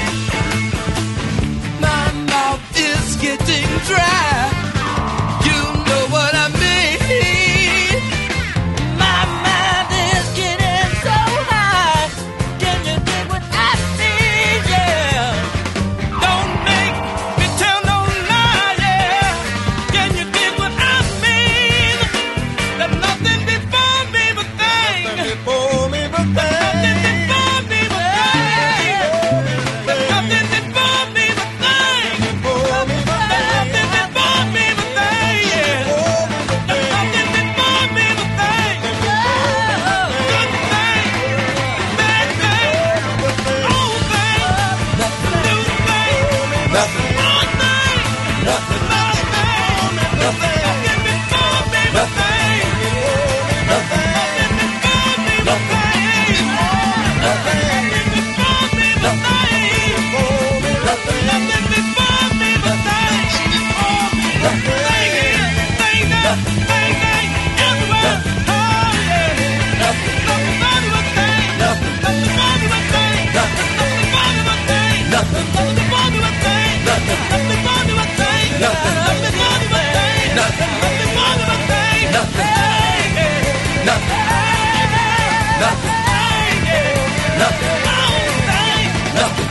My mouth is getting dry. You know what I mean. My mind is getting so high. Can you dig what I see? Yeah. Don't make me tell no lie. Yeah. Can you dig what I mean? There's nothing before me but thing. Nothing before me but thing. Nothing before me but thing. There's nothing before me but thing. Before me but thing. Nothing before me but thing. Yeah. There's nothing before me but thing. Good thing, bad thing, old thing, new thing, Nothing. old thing, Nothing. love thing. Nothing. Nothing before me but thing. Nothing. Nothing before me but thing. Nothing before me but thing. Nothing before me but thing. Thing here, thing there, thing there, everywhere. Oh yeah. Nothing before me but thing. Nothing before me but thing. Nothing before me but thing. Nothing before me but thing. Nothing before me but thing. Nothing before me but thing. Nothing before me but thing. Nothing. Nothing. Nothing. Nothing. Nothing.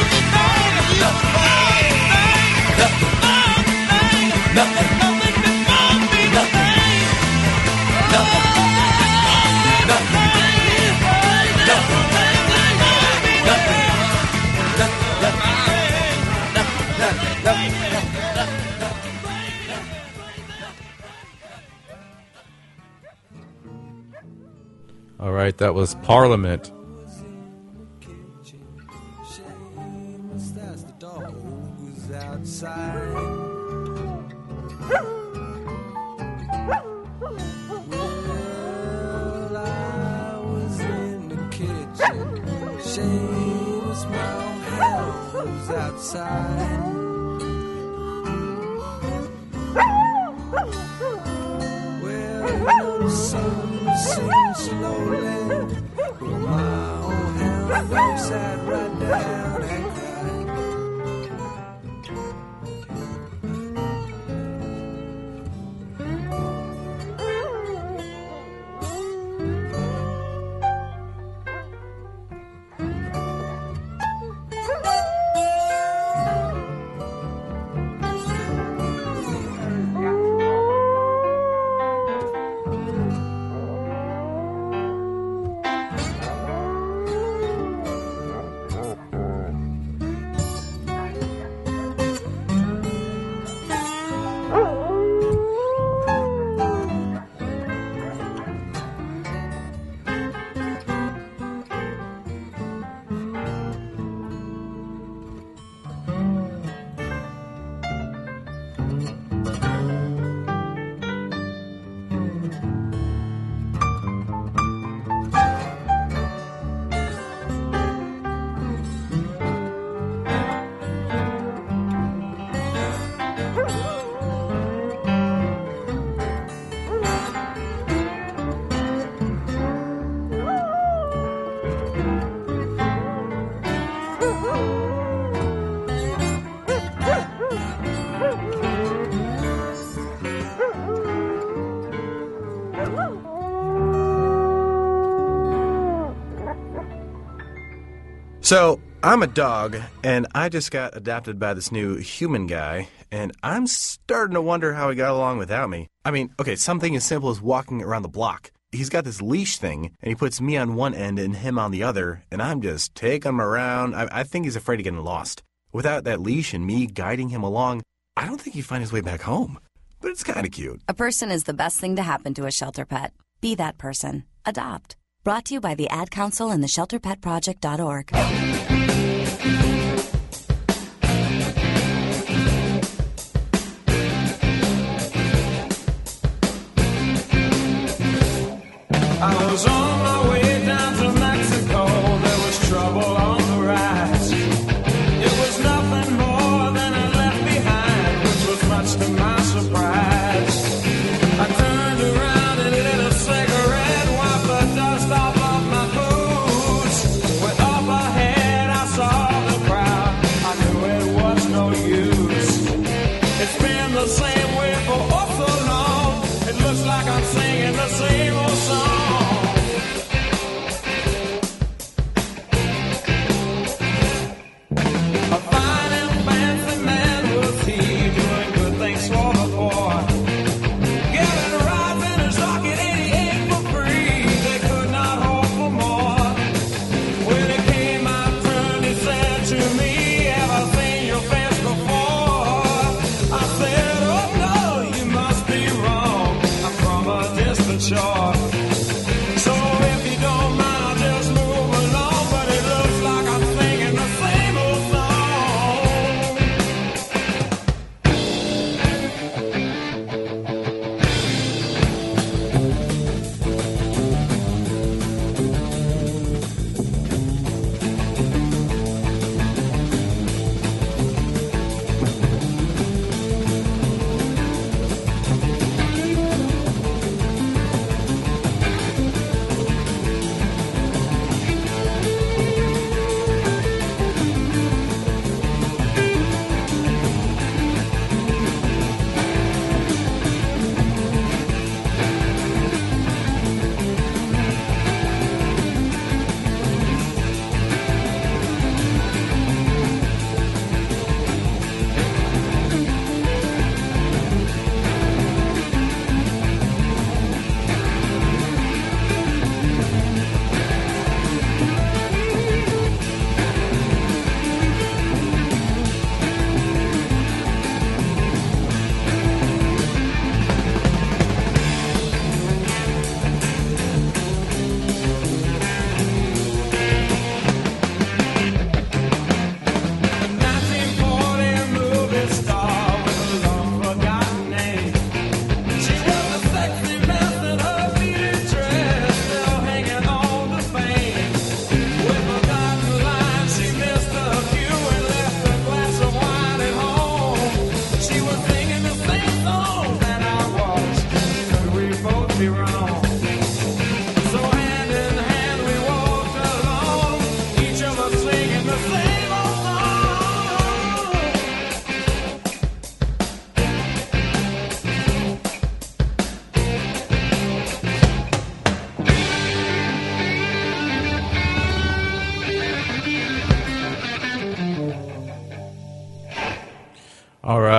All right, that was Parliament. Shameless as the dog who's outside. Well, I was in the kitchen. Shameless my hell who's outside. Well, you know the sun sings slowly. My old hound sat right down and cried. So, I'm a dog, and I just got adopted by this new human guy, and I'm starting to wonder how he got along without me. I mean, okay, something as simple as walking around the block. He's got this leash thing, and he puts me on one end and him on the other, and I'm just taking him around. I, I think he's afraid of getting lost. Without that leash and me guiding him along, I don't think he'd find his way back home. But it's kind of cute. A person is the best thing to happen to a shelter pet. Be that person. Adopt. Brought to you by the Ad Council and the shelter pet project dot org. I was on my way down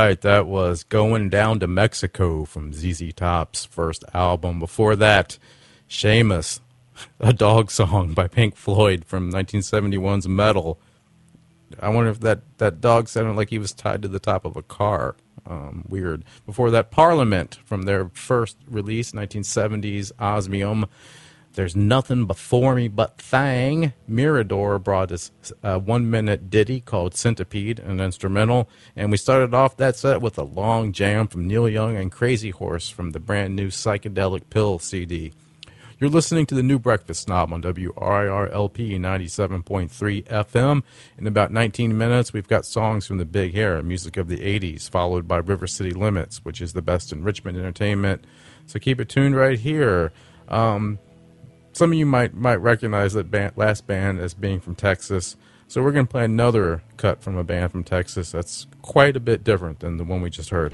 right, that was Going Down to Mexico from Z Z Top's first album. Before that, Seamus, A Dog Song by Pink Floyd from nineteen seventy-one's Metal. I wonder if that, that dog sounded like he was tied to the top of a car. Um, weird. Before that, Parliament from their first release, nineteen seventies Osmium. There's Nothing Before Me But Thang. Mirador brought us a one-minute ditty called Centipede, an instrumental. And we started off that set with a long jam from Neil Young and Crazy Horse from the brand new Psychedelic Pill C D. You're listening to the New Breakfast Snob on W R I R L P ninety-seven point three F M. In about nineteen minutes, we've got songs from the Big Hair, music of the eighties, followed by River City Limits, which is the best in Richmond entertainment. So keep it tuned right here. Um... Some of you might might recognize that band, last band as being from Texas. So we're going to play another cut from a band from Texas that's quite a bit different than the one we just heard.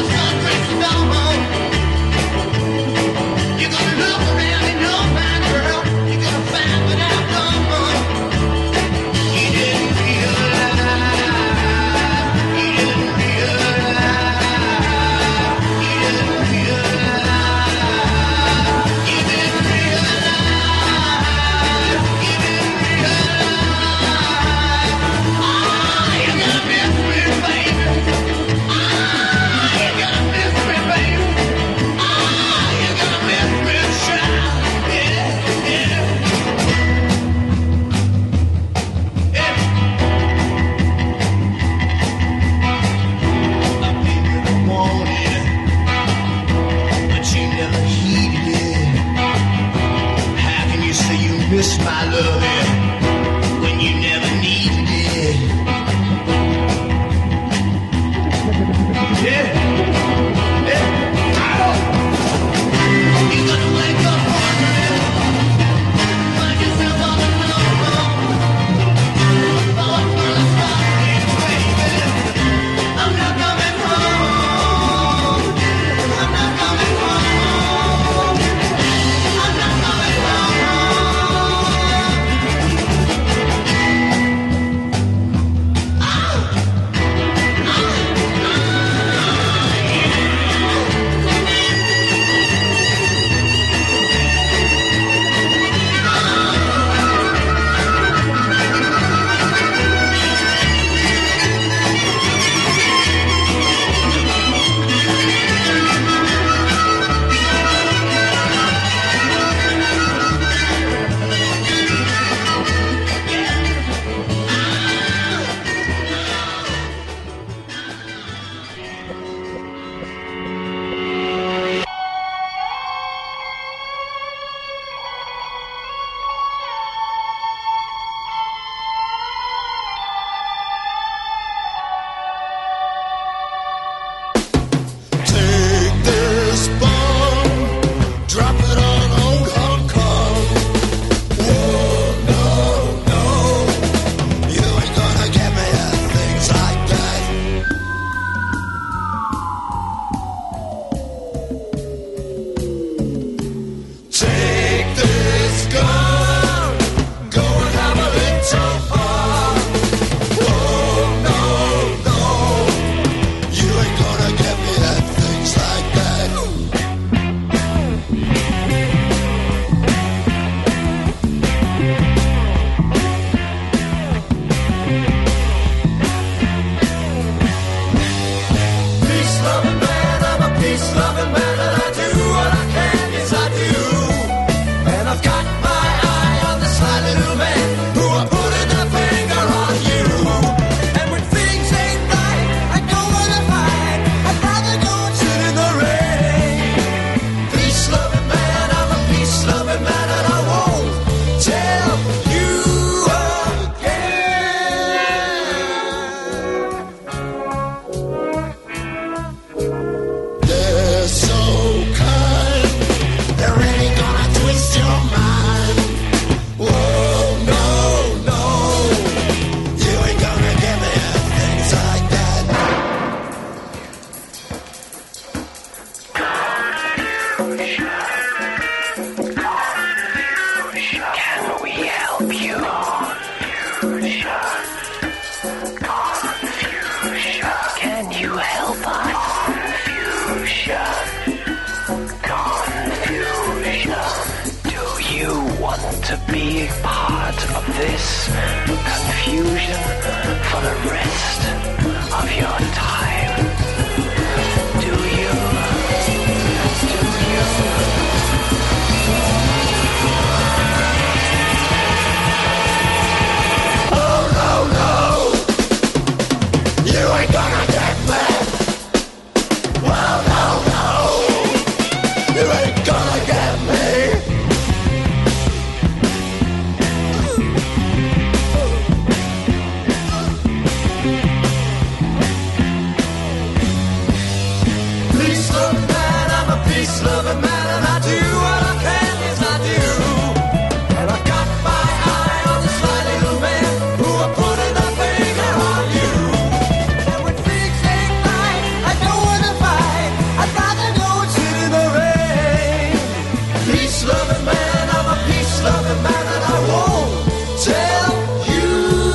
You're gonna look around and you'll find her. to be part of this confusion for the rest of your time? Do you? Do you? Oh no, no, you ain't gonna get me. Well, no, no, you ain't gonna get me. Peace-loving man, I'm a peace-loving man, and I do what I can, yes I do. And I got my eye on the sly little man who are putting a finger on you. And when things ain't right, I don't wanna fight. I'd rather go and sit in the rain. Peace-loving man, I'm a peace-loving man, and I won't tell you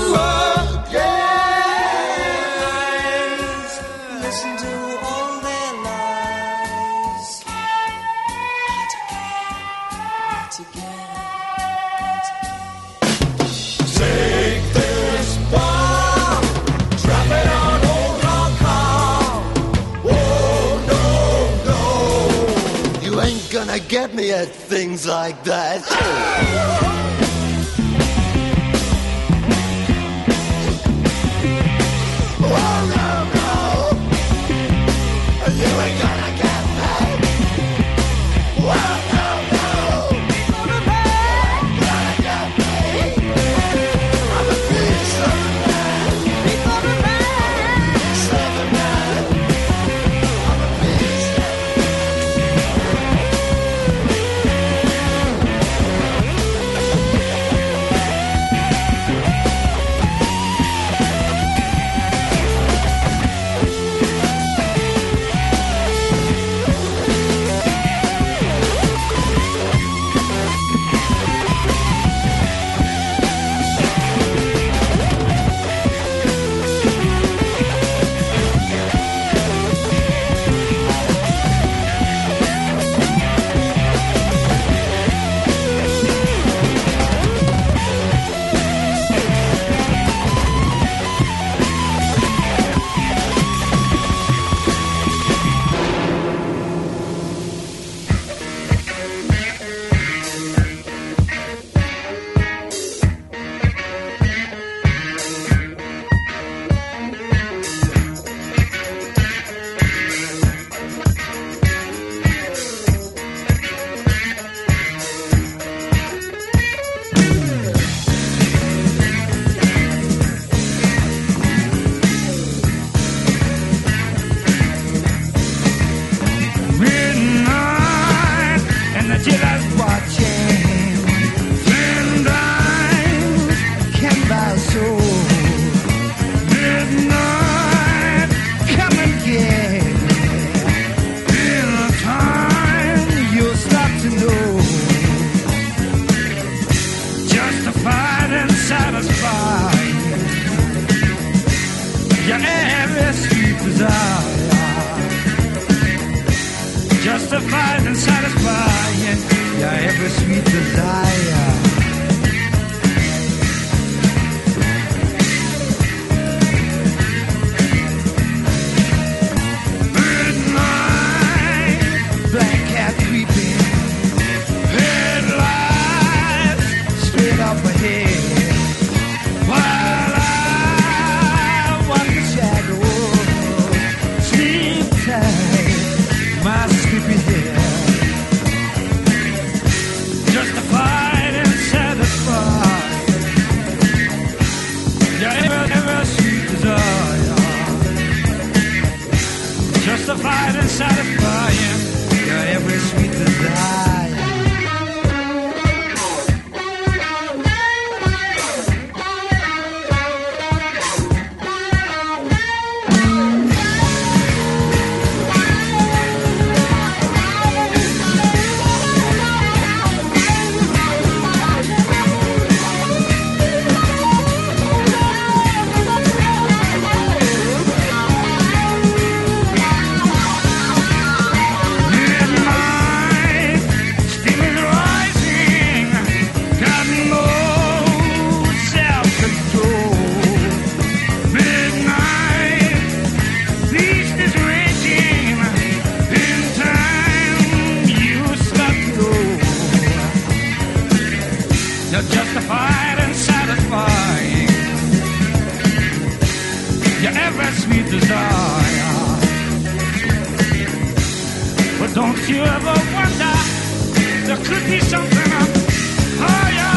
again. Listen to all their lies. Not again, not again. Take this bomb, drop it on old Hong Kong. Oh no, no, you ain't gonna get me at things like that. Oh no, no, you ain't gonna get me. Oh no, no, gonna get me. I'm a peace-loving man. Peace-loving man. Peace-loving man. I'm a justified and satisfying your every sweet desire. Good night, black cat creeping, headlights straight up ahead, while I walk the shadows, sleep tight, my sleepy head, justified every sweet desire. But don't you ever wonder there could be something higher.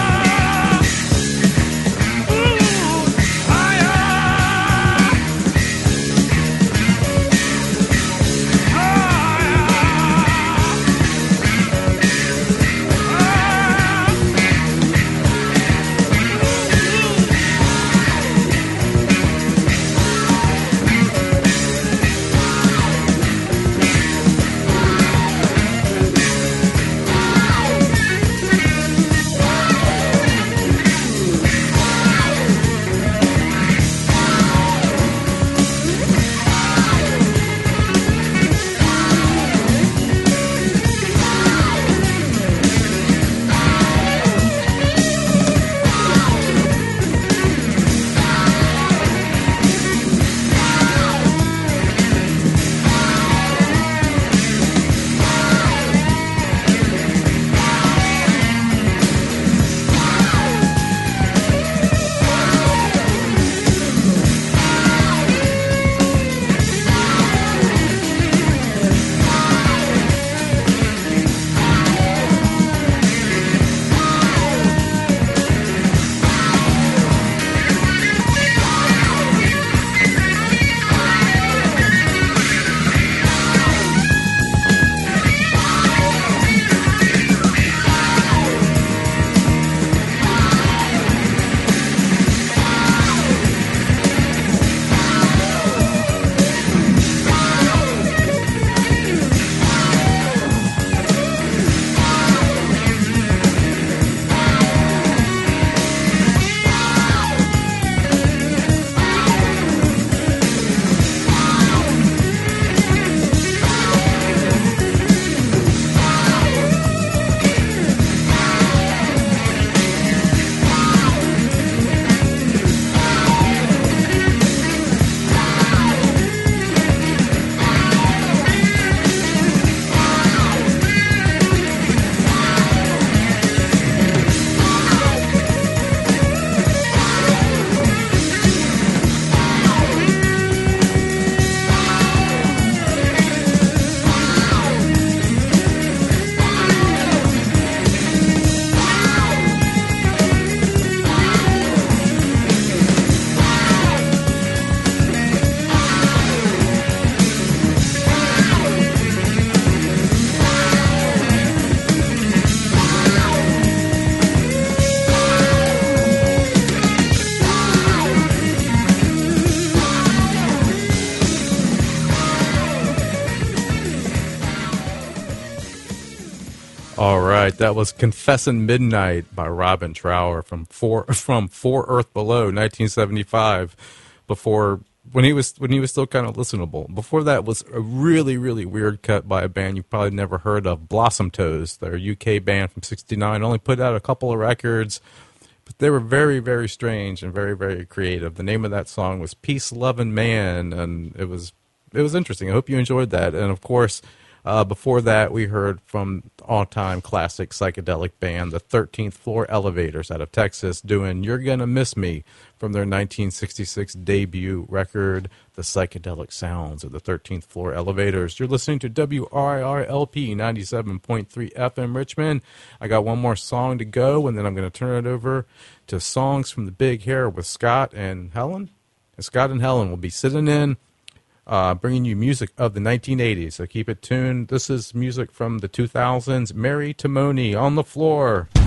All right, that was "Confessin' Midnight" by Robin Trower from four from Four Earth Below, nineteen seventy-five. Before when he was when he was still kind of listenable. Before that was a really really weird cut by a band you've probably never heard of, Blossom Toes. They're a U K band from sixty-nine. Only put out a couple of records, but they were very very strange and very very creative. The name of that song was "Peace Lovin' Man," and it was it was interesting. I hope you enjoyed that. And of course. Uh, before that, we heard from all-time classic psychedelic band, the thirteenth Floor Elevators out of Texas, doing "You're Gonna Miss Me" from their nineteen sixty-six debut record, The Psychedelic Sounds of the thirteenth Floor Elevators. You're listening to W R I R L P ninety-seven point three F M Richmond. I got one more song to go, and then I'm going to turn it over to Songs from the Big Hair with Scott and Helen. And Scott and Helen will be sitting in. Uh, bringing you music of the nineteen eighties, so keep it tuned. This is music from the two thousands. Mary Timony on the floor.